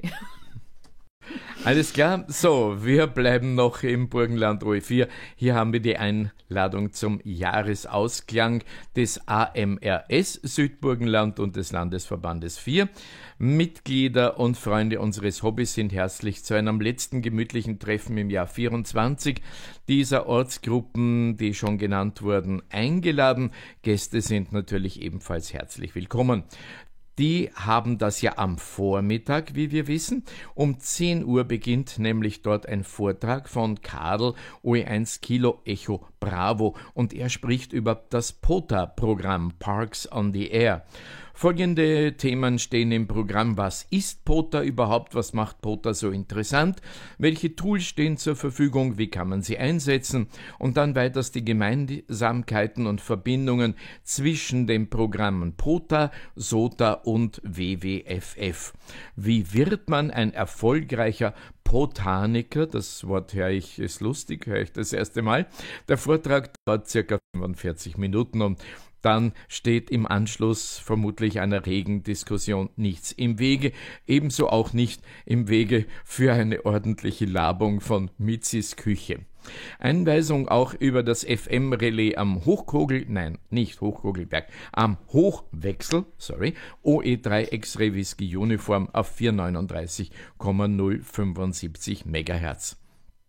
Alles klar, so, wir bleiben noch im Burgenland O E vier. Hier haben wir die Einladung zum Jahresausklang des A M R S Südburgenland und des Landesverbandes vier. Mitglieder und Freunde unseres Hobbys sind herzlich zu einem letzten gemütlichen Treffen im Jahr vierundzwanzig dieser Ortsgruppen, die schon genannt wurden, eingeladen. Gäste sind natürlich ebenfalls herzlich willkommen. Die haben das ja am Vormittag, wie wir wissen. Um zehn Uhr beginnt nämlich dort ein Vortrag von Kadel, O E eins Kilo Echo Bravo, und er spricht über das P O T A-Programm Parks on the Air. Folgende Themen stehen im Programm. Was ist P O T A überhaupt? Was macht P O T A so interessant? Welche Tools stehen zur Verfügung? Wie kann man sie einsetzen? Und dann weiters die Gemeinsamkeiten und Verbindungen zwischen den Programmen P O T A, S O T A und W W F F. Wie wird man ein erfolgreicher Botaniker? Das Wort höre ich, ist lustig, höre ich das erste Mal. Der Vortrag dauert circa fünfundvierzig Minuten und dann steht im Anschluss vermutlich einer regen Diskussion nichts im Wege, ebenso auch nicht im Wege für eine ordentliche Labung von Mitzis Küche. Einweisung auch über das F M-Relais am Hochkogel, nein, nicht Hochkogelberg, am Hochwechsel, sorry, O E drei X-Ray Whisky Uniform auf vierhundertneununddreißig Komma null fünfundsiebzig Megahertz.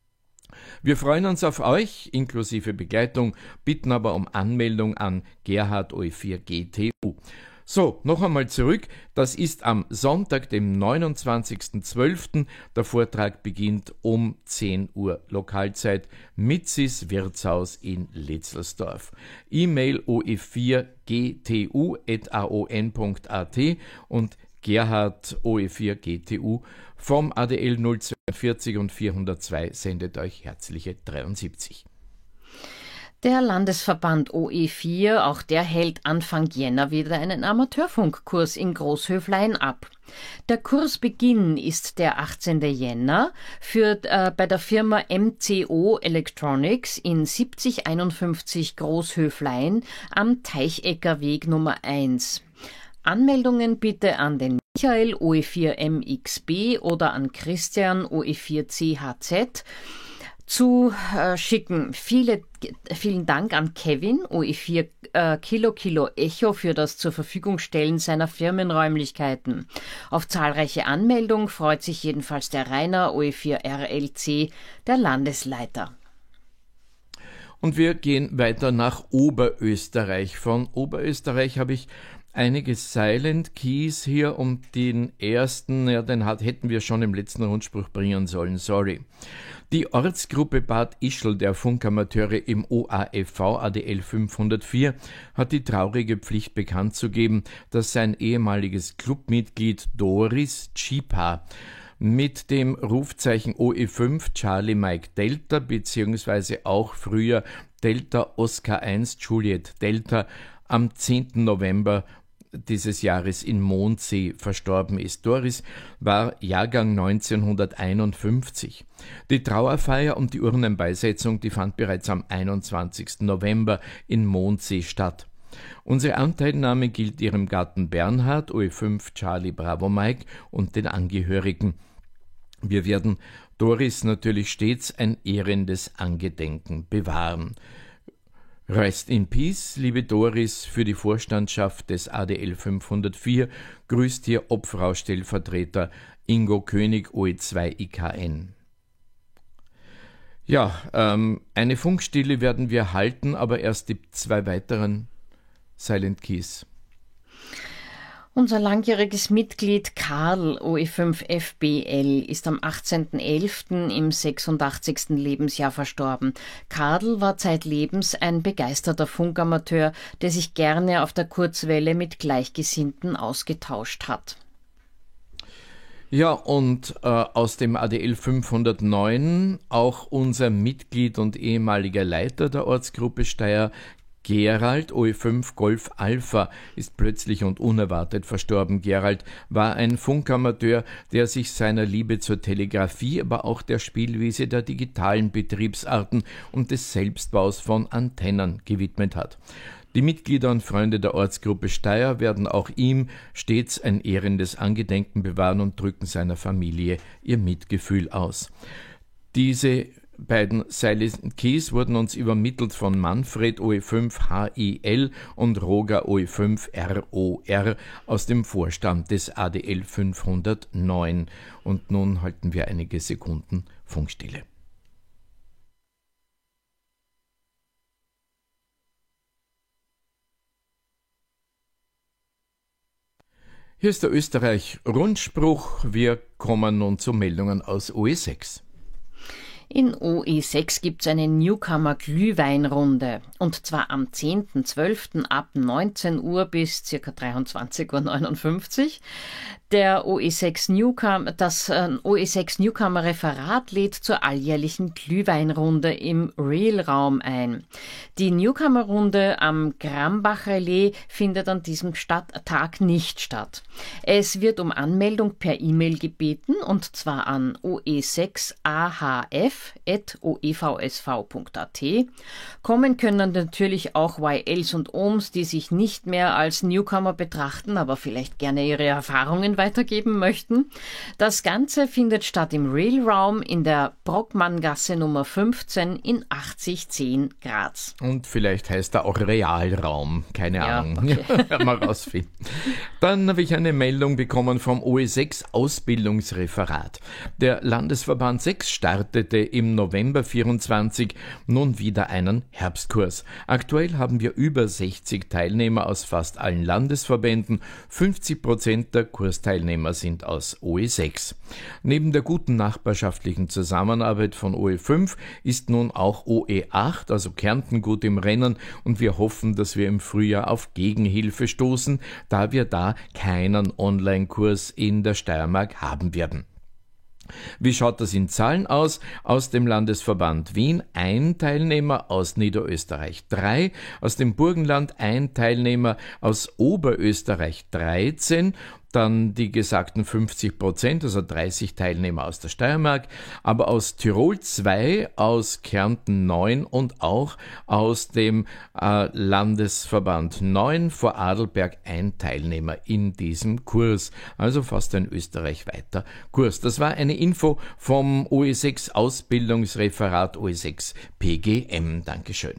Wir freuen uns auf euch, inklusive Begleitung, bitten aber um Anmeldung an Gerhard O E vier G T U. So, noch einmal zurück, das ist am Sonntag, dem neunundzwanzigsten zwölften Der Vortrag beginnt um zehn Uhr Lokalzeit, Mitzis Wirtshaus in Litzelsdorf. E-Mail o e vier g t u at a o n punkt a t und Gerhard O E vier G T U vom A D L null zweiundvierzig und vierhundertzwei sendet euch herzliche dreiundsiebzig. Der Landesverband O E vier, auch der hält Anfang Jänner wieder einen Amateurfunkkurs in Großhöflein ab. Der Kursbeginn ist der achtzehnten Jänner für, äh, bei der Firma M C O Electronics in siebzig einundfünfzig Großhöflein am Teichecker Weg Nummer eins. Anmeldungen bitte an den Michael O E vier M X B oder an Christian O E vier C H Z zu äh, schicken. Viele, vielen Dank an Kevin O E vier äh, Kilo Kilo Echo für das zur Verfügung stellen seiner Firmenräumlichkeiten. Auf zahlreiche Anmeldung freut sich jedenfalls der Rainer O E vier R L C, der Landesleiter. Und wir gehen weiter nach Oberösterreich. Von Oberösterreich habe ich einige Silent Keys hier, um den ersten, ja, den hat, hätten wir schon im letzten Rundspruch bringen sollen, sorry. Die Ortsgruppe Bad Ischl der Funkamateure im O A F V A D L fünfhundertvier hat die traurige Pflicht bekannt zu geben, dass sein ehemaliges Clubmitglied Doris Tschipa mit dem Rufzeichen O E fünf Charlie Mike Delta beziehungsweise auch früher Delta Oscar eins Juliet Delta am zehnten November dieses Jahres in Mondsee verstorben ist. Doris war Jahrgang neunzehnhunderteinundfünfzig. Die Trauerfeier und die Urnenbeisetzung, die fand bereits am einundzwanzigsten November in Mondsee statt. Unsere Anteilnahme gilt ihrem Gatten Bernhard, O E fünf Charlie Bravo Mike und den Angehörigen. Wir werden Doris natürlich stets ein ehrendes Angedenken bewahren. Rest in Peace, liebe Doris, für die Vorstandschaft des A D L fünfhundertvier grüßt hier Obfrau-Stellvertreter Ingo König, O E zwei I K N. Ja, ähm, eine Funkstille werden wir halten, aber erst die zwei weiteren Silent Keys. Unser langjähriges Mitglied Karl, O E fünf F B L, ist am achtzehnten elften im sechsundachtzigsten Lebensjahr verstorben. Karl war zeitlebens ein begeisterter Funkamateur, der sich gerne auf der Kurzwelle mit Gleichgesinnten ausgetauscht hat. Ja, und äh, aus dem A D L fünfhundertneun auch unser Mitglied und ehemaliger Leiter der Ortsgruppe Steyr, Gerald, O E fünf Golf Alpha, ist plötzlich und unerwartet verstorben. Gerald war ein Funkamateur, der sich seiner Liebe zur Telegrafie, aber auch der Spielwiese der digitalen Betriebsarten und des Selbstbaus von Antennen gewidmet hat. Die Mitglieder und Freunde der Ortsgruppe Steyr werden auch ihm stets ein ehrendes Angedenken bewahren und drücken seiner Familie ihr Mitgefühl aus. Diese beiden Silent Keys wurden uns übermittelt von Manfred O E fünf H I L und Roger O E fünf R O R aus dem Vorstand des A D L fünfhundertneun. Und nun halten wir einige Sekunden Funkstille. Hier ist der Österreich-Rundspruch. Wir kommen nun zu Meldungen aus O E sechs. In O E sechs gibt es eine Newcomer-Glühweinrunde, und zwar am zehnten zwölften ab neunzehn Uhr bis ca. dreiundzwanzig Uhr neunundfünfzig. Der O E sechs Newcomer, das äh, O E sechs Newcomer-Referat lädt zur alljährlichen Glühweinrunde im Real-Raum ein. Die Newcomer-Runde am Grambach-Relais findet an diesem Stadt- Tag nicht statt. Es wird um Anmeldung per E-Mail gebeten, und zwar an o e sechs a h f at o e v s v punkt a t. Kommen können natürlich auch Y Ls und Ohms, die sich nicht mehr als Newcomer betrachten, aber vielleicht gerne ihre Erfahrungen weitergeben möchten. Das Ganze findet statt im Real-Raum in der Brockmanngasse Nummer fünfzehn in achtzig zehn Graz. Und vielleicht heißt er auch Realraum, keine Ja, Ahnung. okay. Werden wir rausfinden. Dann habe ich eine Meldung bekommen vom O E sechs Ausbildungsreferat. Der Landesverband sechs startete im November vierundzwanzig nun wieder einen Herbstkurs. Aktuell haben wir über sechzig Teilnehmer aus fast allen Landesverbänden. fünfzig Prozent der Kursteilnehmer sind aus O E sechs. Neben der guten nachbarschaftlichen Zusammenarbeit von O E fünf ist nun auch O E acht, also Kärnten, gut im Rennen, und wir hoffen, dass wir im Frühjahr auf Gegenhilfe stoßen, da wir da keinen Online-Kurs in der Steiermark haben werden. Wie schaut das in Zahlen aus? Aus dem Landesverband Wien ein Teilnehmer, aus Niederösterreich drei, aus dem Burgenland ein Teilnehmer, aus Oberösterreich dreizehn, dann die gesagten fünfzig Prozent, also dreißig Teilnehmer aus der Steiermark, aber aus Tirol zwei, aus Kärnten neun und auch aus dem äh, Landesverband neun, vor Adelberg ein Teilnehmer in diesem Kurs. Also fast ein österreichweiter Kurs. Das war eine Info vom O E sechs Ausbildungsreferat O E sechs P G M. Dankeschön.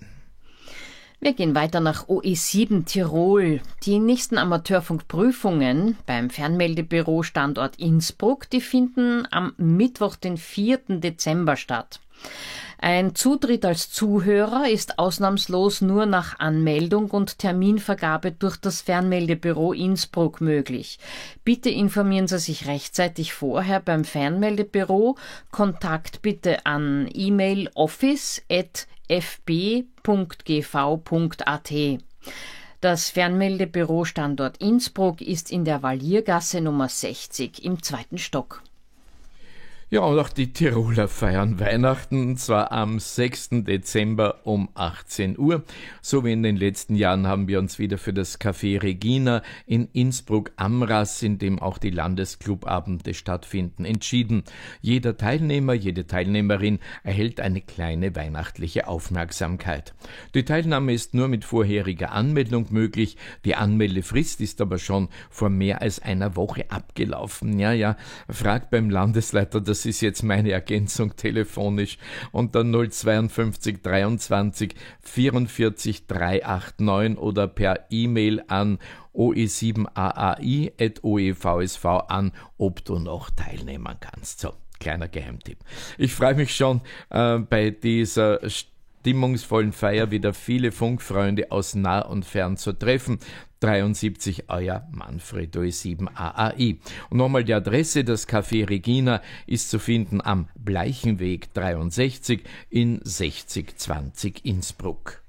Wir gehen weiter nach O E sieben Tirol. Die nächsten Amateurfunkprüfungen beim Fernmeldebüro Standort Innsbruck, die finden am Mittwoch, den vierten Dezember statt. Ein Zutritt als Zuhörer ist ausnahmslos nur nach Anmeldung und Terminvergabe durch das Fernmeldebüro Innsbruck möglich. Bitte informieren Sie sich rechtzeitig vorher beim Fernmeldebüro. Kontakt bitte an E-Mail office at f b punkt g v punkt a t. Das Fernmeldebüro Standort Innsbruck ist in der Valiergasse Nummer sechzig im zweiten Stock. Ja, und auch die Tiroler feiern Weihnachten, und zwar am sechsten Dezember um achtzehn Uhr. So wie in den letzten Jahren haben wir uns wieder für das Café Regina in Innsbruck-Amras, in dem auch die Landesclubabende stattfinden, entschieden. Jeder Teilnehmer, jede Teilnehmerin erhält eine kleine weihnachtliche Aufmerksamkeit. Die Teilnahme ist nur mit vorheriger Anmeldung möglich. Die Anmeldefrist ist aber schon vor mehr als einer Woche abgelaufen. Ja, ja, fragt beim Landesleiter, das ist jetzt meine Ergänzung telefonisch, und dann null zweiundfünfzig dreiundzwanzig vierundvierzig dreihundertneunundachtzig oder per E-Mail an o e sieben a a i at o e v s v an, ob du noch teilnehmen kannst. So, kleiner Geheimtipp. Ich freue mich schon äh, bei dieser stimmungsvollen Feier wieder viele Funkfreunde aus nah und fern zu treffen. dreiundsiebzig, euer Manfred O E sieben A A I. Und nochmal die Adresse, das Café Regina ist zu finden am Bleichenweg dreiundsechzig in sechzig zwanzig Innsbruck.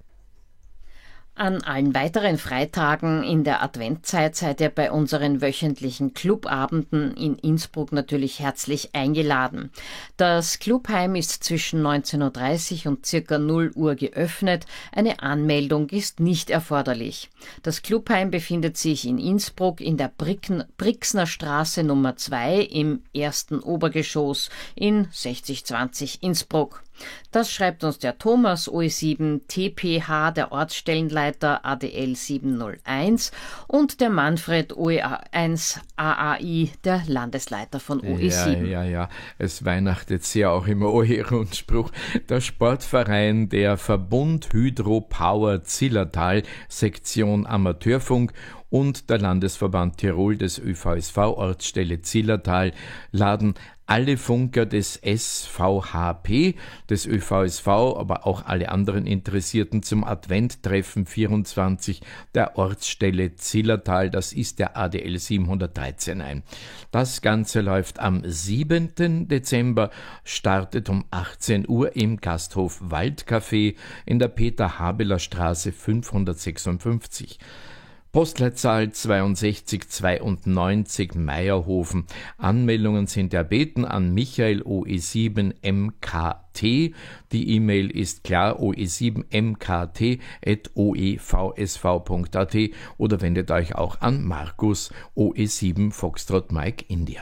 An allen weiteren Freitagen in der Adventzeit seid ihr bei unseren wöchentlichen Clubabenden in Innsbruck natürlich herzlich eingeladen. Das Clubheim ist zwischen neunzehn Uhr dreißig und circa null Uhr geöffnet. Eine Anmeldung ist nicht erforderlich. Das Clubheim befindet sich in Innsbruck in der Bricken, Brixner Straße Nummer zwei im ersten Obergeschoss in sechzig zwanzig Innsbruck. Das schreibt uns der Thomas O E sieben T P H, der Ortsstellenleiter A D L sieben null eins, und der Manfred O E eins A A I, der Landesleiter von O E sieben. Ja, ja, ja, es weihnachtet sehr auch im O E-Rundspruch. Der Sportverein, der Verbund Hydro Power Zillertal, Sektion Amateurfunk, und der Landesverband Tirol des Ö V S V Ortsstelle Zillertal laden alle Funker des S V H P, des Ö V S V, aber auch alle anderen Interessierten zum Adventtreffen vierundzwanzig der Ortsstelle Zillertal, das ist der A D L siebenhundertdreizehn, ein. Das Ganze läuft am siebenten Dezember, startet um achtzehn Uhr im Gasthof Waldcafé in der Peter-Habeler-Straße fünfhundertsechsundfünfzig. Postleitzahl zweiundsechzig zweiundneunzig Meierhofen. Anmeldungen sind erbeten an Michael O E sieben M K T. Die E-Mail ist klar, o e sieben m k t at o e v s v punkt a t, oder wendet euch auch an Markus O E sieben Foxtrot Mike India.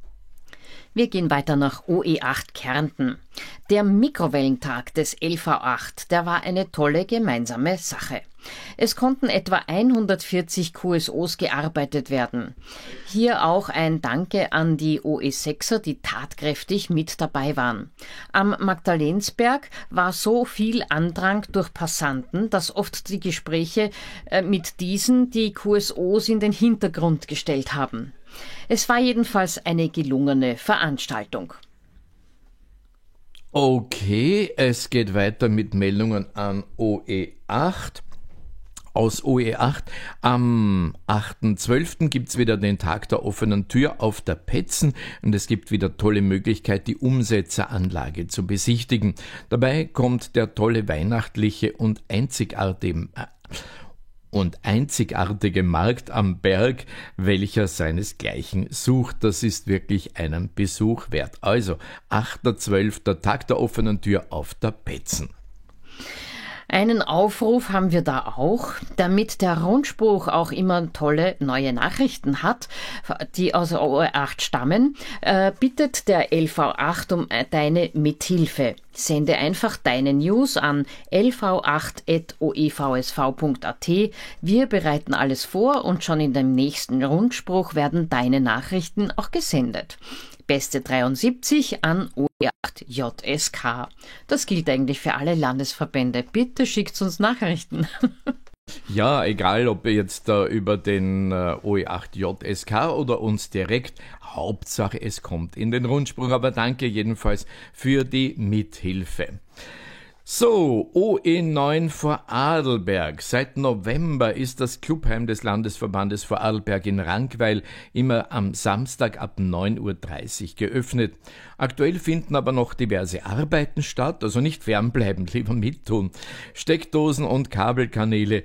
Wir gehen weiter nach O E acht Kärnten. Der Mikrowellentag des L V acht, der war eine tolle gemeinsame Sache. Es konnten etwa hundertvierzig Q S Os gearbeitet werden. Hier auch ein Danke an die O E sechser, die tatkräftig mit dabei waren. Am Magdalensberg war so viel Andrang durch Passanten, dass oft die Gespräche mit diesen die Q S Os in den Hintergrund gestellt haben. Es war jedenfalls eine gelungene Veranstaltung. Okay, es geht weiter mit Meldungen an O E acht. Aus O E acht. Am achten zwölften gibt es wieder den Tag der offenen Tür auf der Petzen, und es gibt wieder tolle Möglichkeit, die Umsetzeranlage zu besichtigen. Dabei kommt der tolle weihnachtliche und einzigartige äh, und einzigartige Markt am Berg, welcher seinesgleichen sucht. Das ist wirklich einen Besuch wert. Also achter zwölfter Tag der offenen Tür auf der Petzen. Einen Aufruf haben wir da auch, damit der Rundspruch auch immer tolle neue Nachrichten hat, die aus O E acht stammen, äh, bittet der L V acht um deine Mithilfe. Sende einfach deine News an l v acht at o e v s v punkt a t. Wir bereiten alles vor, und schon in dem nächsten Rundspruch werden deine Nachrichten auch gesendet. Beste dreiundsiebzig an O E acht J S K. Das gilt eigentlich für alle Landesverbände. Bitte schickt uns Nachrichten. Ja, egal ob jetzt äh, über den äh, O E acht J S K oder uns direkt, Hauptsache es kommt in den Rundspruch. Aber danke jedenfalls für die Mithilfe. So, O E neun Vorarlberg. Seit November ist das Clubheim des Landesverbandes Vorarlberg in Rankweil immer am Samstag ab neun Uhr dreißig geöffnet. Aktuell finden aber noch diverse Arbeiten statt, also nicht fernbleiben, lieber mittun. Steckdosen und Kabelkanäle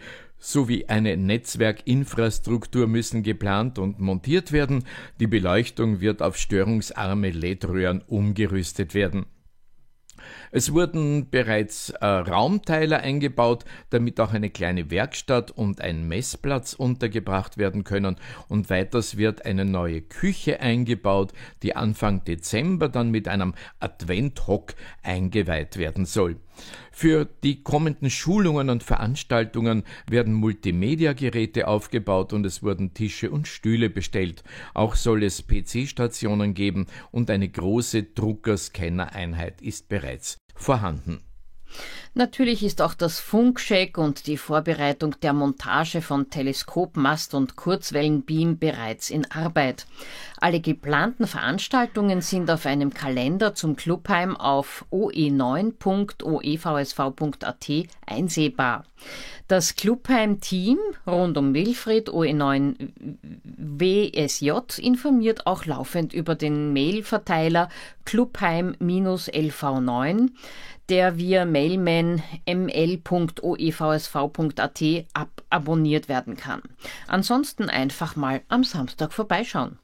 sowie eine Netzwerkinfrastruktur müssen geplant und montiert werden. Die Beleuchtung wird auf störungsarme L E D-Röhren umgerüstet werden. Es wurden bereits äh, Raumteiler eingebaut, damit auch eine kleine Werkstatt und ein Messplatz untergebracht werden können. Und weiters wird eine neue Küche eingebaut, die Anfang Dezember dann mit einem Advent-Hock eingeweiht werden soll. Für die kommenden Schulungen und Veranstaltungen werden Multimedia-Geräte aufgebaut und es wurden Tische und Stühle bestellt. Auch soll es P C-Stationen geben und eine große Drucker-Scanner-Einheit ist bereits vorhanden. Natürlich ist auch das Funkcheck und die Vorbereitung der Montage von Teleskopmast und Kurzwellenbeam bereits in Arbeit. Alle geplanten Veranstaltungen sind auf einem Kalender zum Clubheim auf o e neun punkt o e v s v punkt a t einsehbar. Das Clubheim-Team rund um Wilfried O E neun W S J informiert auch laufend über den Mailverteiler clubheim L V neun, der via Mailman m l punkt o e v s v punkt a t ab abonniert werden kann. Ansonsten einfach mal am Samstag vorbeischauen.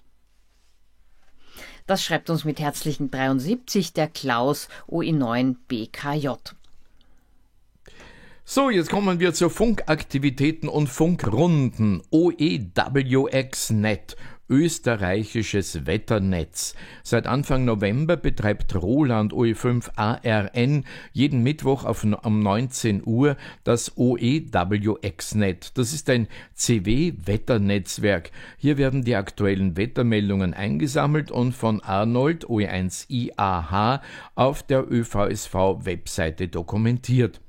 Das schreibt uns mit herzlichen dreiundsiebzig der Klaus O E neun B K J. So, jetzt kommen wir zu Funkaktivitäten und Funkrunden. O E W X Net, österreichisches Wetternetz. Seit Anfang November betreibt Roland O E fünf A R N jeden Mittwoch auf, um neunzehn Uhr das O E W X Net. Das ist ein C W-Wetternetzwerk. Hier werden die aktuellen Wettermeldungen eingesammelt und von Arnold O E eins I A H auf der Ö V S V-Webseite dokumentiert.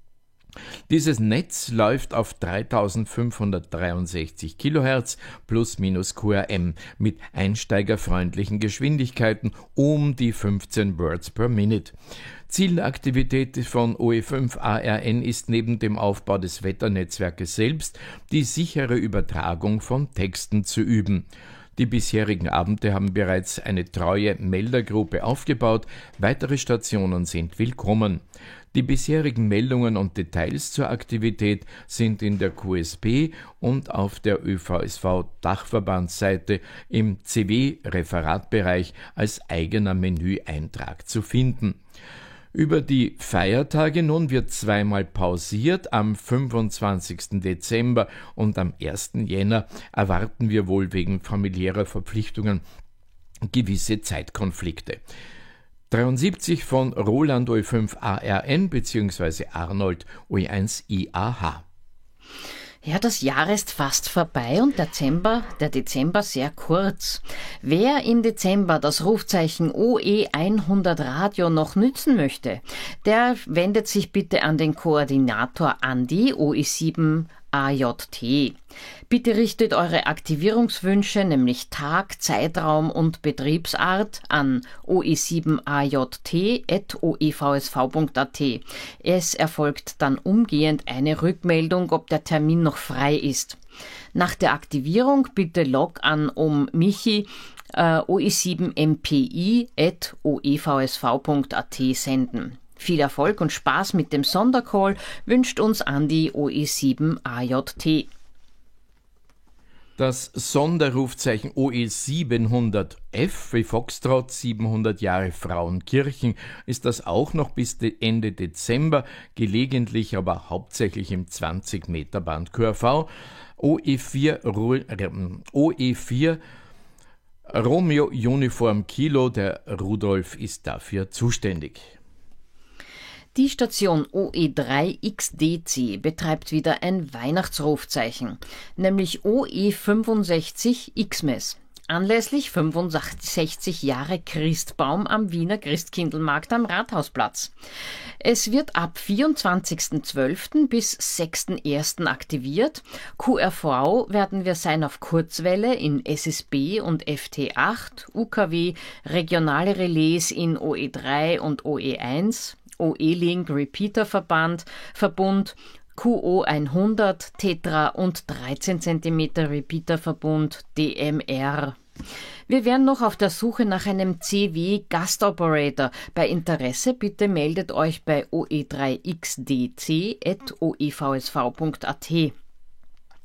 Dieses Netz läuft auf dreitausendfünfhundertdreiundsechzig Kilohertz plus minus Q R M mit einsteigerfreundlichen Geschwindigkeiten um die fünfzehn Words per Minute. Zielaktivität von O E fünf A R N ist neben dem Aufbau des Wetternetzwerkes selbst die sichere Übertragung von Texten zu üben. Die bisherigen Abende haben bereits eine treue Meldergruppe aufgebaut, weitere Stationen sind willkommen. Die bisherigen Meldungen und Details zur Aktivität sind in der Q S P und auf der Ö V S V-Dachverbandsseite im C W-Referatbereich als eigener Menüeintrag zu finden. Über die Feiertage nun wird zweimal pausiert. Am fünfundzwanzigsten Dezember und am ersten Jänner erwarten wir wohl wegen familiärer Verpflichtungen gewisse Zeitkonflikte. dreiundsiebzig von Roland O E fünf A R N bzw. Arnold O E eins I A H. Ja, das Jahr ist fast vorbei und Dezember, der Dezember sehr kurz. Wer im Dezember das Rufzeichen O E hundert Radio noch nützen möchte, der wendet sich bitte an den Koordinator Andi O E sieben A J T. Bitte richtet eure Aktivierungswünsche, nämlich Tag, Zeitraum und Betriebsart, an o e sieben a j t at o e v s v punkt a t. Es erfolgt dann umgehend eine Rückmeldung, ob der Termin noch frei ist. Nach der Aktivierung bitte Log an um Michi äh, o e sieben m p i at o e v s v punkt a t senden. Viel Erfolg und Spaß mit dem Sondercall wünscht uns Andi O E sieben A J T. Das Sonderrufzeichen O E siebenhundert F wie Foxtrot, siebenhundert Jahre Frauenkirchen, ist das auch noch bis Ende Dezember, gelegentlich aber hauptsächlich im zwanzig Meter Band Q R V. O E vier, O E vier Romeo Uniform Kilo, der Rudolf ist dafür zuständig. Die Station O E drei X D C betreibt wieder ein Weihnachtsrufzeichen, nämlich O E fünfundsechzig Xmas. Anlässlich fünfundsechzig Jahre Christbaum am Wiener Christkindlmarkt am Rathausplatz. Es wird ab vierundzwanzigsten zwölften bis sechsten ersten aktiviert. Q R V werden wir sein auf Kurzwelle in S S B und F T acht, U K W, regionale Relais in O E drei und O E eins, O E-Link Repeater Verband, Verbund, Q O hundert, Tetra und dreizehn Zentimeter Repeater Verbund D M R. Wir wären noch auf der Suche nach einem C W-Gastoperator. Bei Interesse bitte meldet euch bei O E drei X D C at o e v s v punkt a t.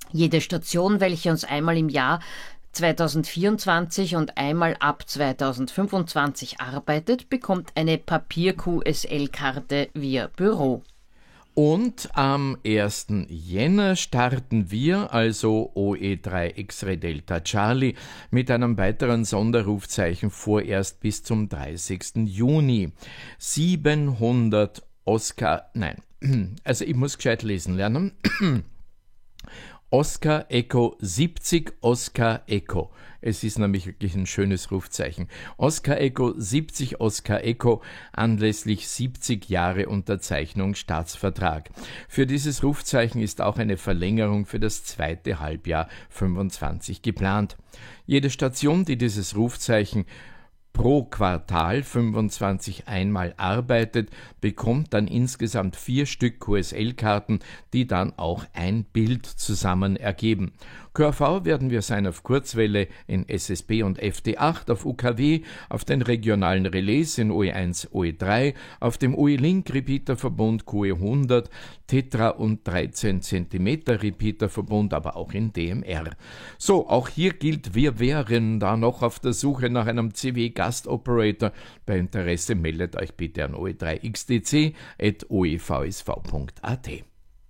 Jede Station, welche uns einmal im Jahr zweitausendvierundzwanzig und einmal ab zweitausendfünfundzwanzig arbeitet, bekommt eine Papier-Q S L-Karte via Büro. Und am ersten Jänner starten wir, also O E drei X-Ray Delta Charlie, mit einem weiteren Sonderrufzeichen vorerst bis zum dreißigsten Juni. siebenhundert Oscar, nein, also ich muss gescheit lesen lernen. Oscar Echo siebzig Oscar Echo. Es ist nämlich wirklich ein schönes Rufzeichen. Oscar Echo siebzig Oscar Echo anlässlich siebzig Jahre Unterzeichnung Staatsvertrag. Für dieses Rufzeichen ist auch eine Verlängerung für das zweite Halbjahr fünfundzwanzig geplant. Jede Station, die dieses Rufzeichen pro Quartal fünfundzwanzig einmal arbeitet, bekommt dann insgesamt vier Stück Q S L-Karten, die dann auch ein Bild zusammen ergeben. Q R V werden wir sein auf Kurzwelle in S S B und F D acht, auf U K W, auf den regionalen Relais in O E eins, O E drei, auf dem O E-Link Repeaterverbund Q E hundert, Tetra und dreizehn Zentimeter Repeaterverbund, aber auch in D M R. So, auch hier gilt, wir wären da noch auf der Suche nach einem C W-Gastoperator. Bei Interesse meldet euch bitte an o e drei x d c at o e v s v punkt a t.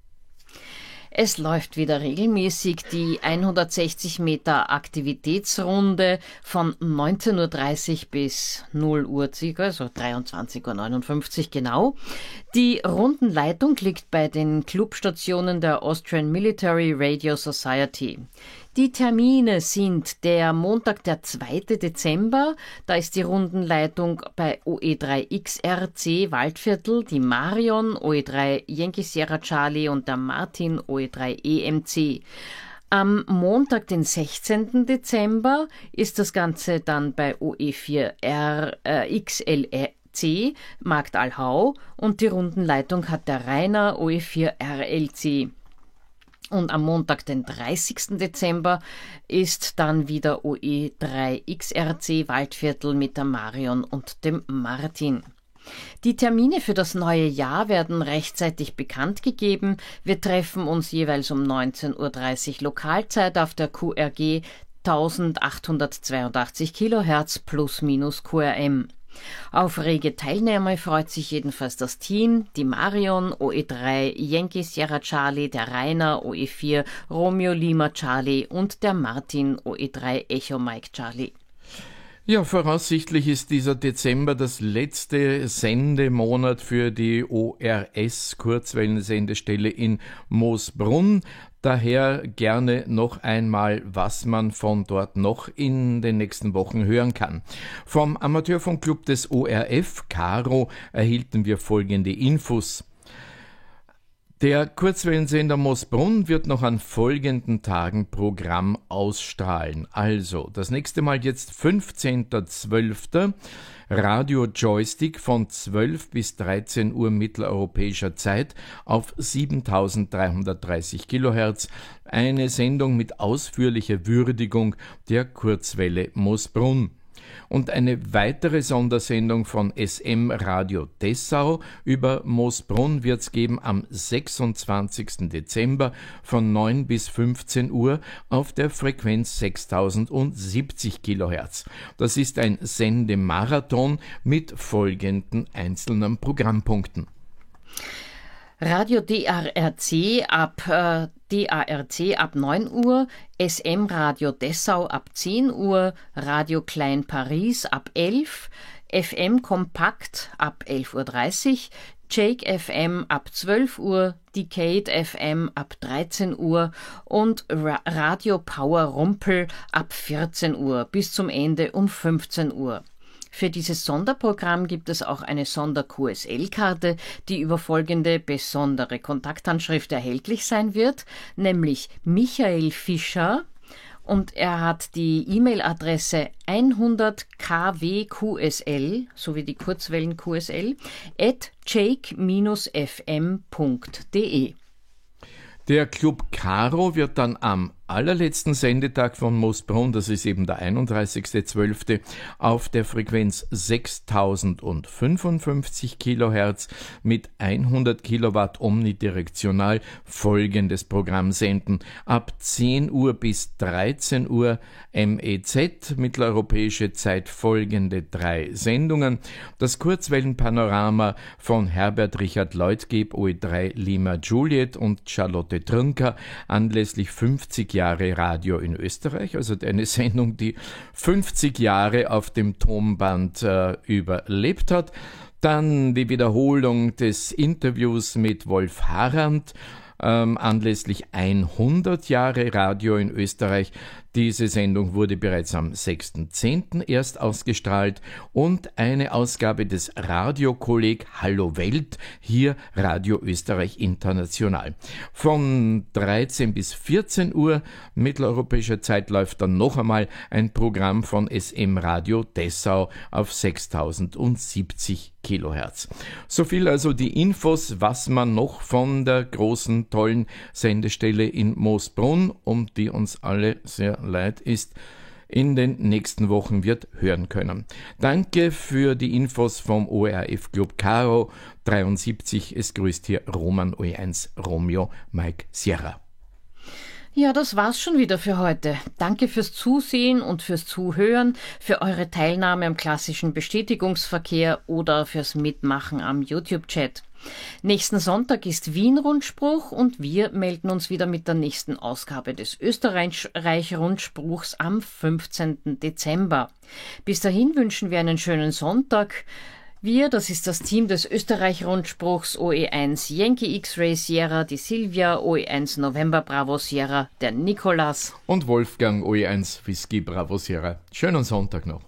Es läuft wieder regelmäßig die hundertsechzig Meter Aktivitätsrunde von neunzehn Uhr dreißig bis null Uhr circa, also dreiundzwanzig Uhr neunundfünfzig genau. Die Rundenleitung liegt bei den Clubstationen der Austrian Military Radio Society. Die Termine sind der Montag, der zweite Dezember, da ist die Rundenleitung bei O E drei X R C Waldviertel, die Marion, O E drei Yankee Sierra Charlie und der Martin, O E drei E M C. Am Montag, den sechzehnten Dezember, ist das Ganze dann bei O E vier R äh, X L C Markt Alhau und die Rundenleitung hat der Rainer, O E vier R L C. Und am Montag, den dreißigsten Dezember, ist dann wieder O E drei X R C Waldviertel mit der Marion und dem Martin. Die Termine für das neue Jahr werden rechtzeitig bekannt gegeben. Wir treffen uns jeweils um neunzehn Uhr dreißig Lokalzeit auf der Q R G eintausendachthundertzweiundachtzig Kilohertz plus minus Q R M. Auf rege Teilnahme freut sich jedenfalls das Team, die Marion, O E drei Yankee Sierra Charlie, der Rainer, O E vier Romeo Lima Charlie und der Martin, O E drei Echo Mike Charlie. Ja, voraussichtlich ist dieser Dezember das letzte Sendemonat für die O R S Kurzwellensendestelle in Moosbrunn. Daher gerne noch einmal, was man von dort noch in den nächsten Wochen hören kann. Vom Amateurfunkclub des O R F, Caro, erhielten wir folgende Infos. Der Kurzwellensender Moosbrunn wird noch an folgenden Tagen Programm ausstrahlen. Also, das nächste Mal jetzt fünfzehnten zwölften Radio Joystick von zwölf bis dreizehn Uhr mitteleuropäischer Zeit auf siebentausenddreihundertdreißig Kilohertz. Eine Sendung mit ausführlicher Würdigung der Kurzwelle Moosbrunn. Und eine weitere Sondersendung von S M Radio Dessau über Moosbrunn wird es geben am sechsundzwanzigsten Dezember von neun bis fünfzehn Uhr auf der Frequenz sechstausendsiebzig Kilohertz. Das ist ein Sendemarathon mit folgenden einzelnen Programmpunkten. Radio D A R C ab äh, D A R C ab neun Uhr, S M Radio Dessau ab zehn Uhr, Radio Klein Paris ab elf, F M Kompakt ab elf Uhr dreißig, Jake F M ab zwölf Uhr, Decade F M ab dreizehn Uhr und Ra- Radio Power Rumpel ab vierzehn Uhr bis zum Ende um fünfzehn Uhr. Für dieses Sonderprogramm gibt es auch eine Sonder-Q S L-Karte, die über folgende besondere Kontakthandschrift erhältlich sein wird, nämlich Michael Fischer, und er hat die E-Mail-Adresse hundert K W Q S L, sowie die Kurzwellen Q S L, at jake Bindestrich f m punkt d e. Der Club Caro wird dann am allerletzten Sendetag von Moosbrunn, das ist eben der einunddreißigster zwölfter auf der Frequenz sechstausendfünfundfünfzig Kilohertz mit hundert Kilowatt omnidirektional folgendes Programm senden. Ab zehn Uhr bis dreizehn Uhr M E Z, mitteleuropäische Zeit, folgende drei Sendungen. Das Kurzwellenpanorama von Herbert Richard Leutgeb, O E drei Lima Juliet und Charlotte Trünker, anlässlich fünfzig Jahre Radio in Österreich, also eine Sendung, die fünfzig Jahre auf dem Tonband äh, überlebt hat. Dann die Wiederholung des Interviews mit Wolf Harand, ähm, anlässlich hundert Jahre Radio in Österreich. Diese Sendung wurde bereits am sechsten zehnten erst ausgestrahlt und eine Ausgabe des Radiokolleg Hallo Welt, hier Radio Österreich International. Von dreizehn bis vierzehn Uhr mitteleuropäischer Zeit läuft dann noch einmal ein Programm von S M Radio Dessau auf sechstausendsiebzig Kilohertz. So viel also die Infos, was man noch von der großen, tollen Sendestelle in Moosbrunn, um die uns alle sehr leid ist, in den nächsten Wochen wird hören können. Danke für die Infos vom O R F Club Caro dreiundsiebzig. Es grüßt hier Roman O E eins Romeo Mike Sierra. Ja, das war's schon wieder für heute. Danke fürs Zusehen und fürs Zuhören, für eure Teilnahme am klassischen Bestätigungsverkehr oder fürs Mitmachen am YouTube-Chat. Nächsten Sonntag ist Wien-Rundspruch und wir melden uns wieder mit der nächsten Ausgabe des Österreich-Rundspruchs am fünfzehnten Dezember. Bis dahin wünschen wir einen schönen Sonntag. Wir, das ist das Team des Österreich-Rundspruchs O E eins Yankee X-Ray Sierra, die Silvia, O E eins November Bravo Sierra, der Nikolas und Wolfgang O E eins Whisky Bravo Sierra. Schönen Sonntag noch.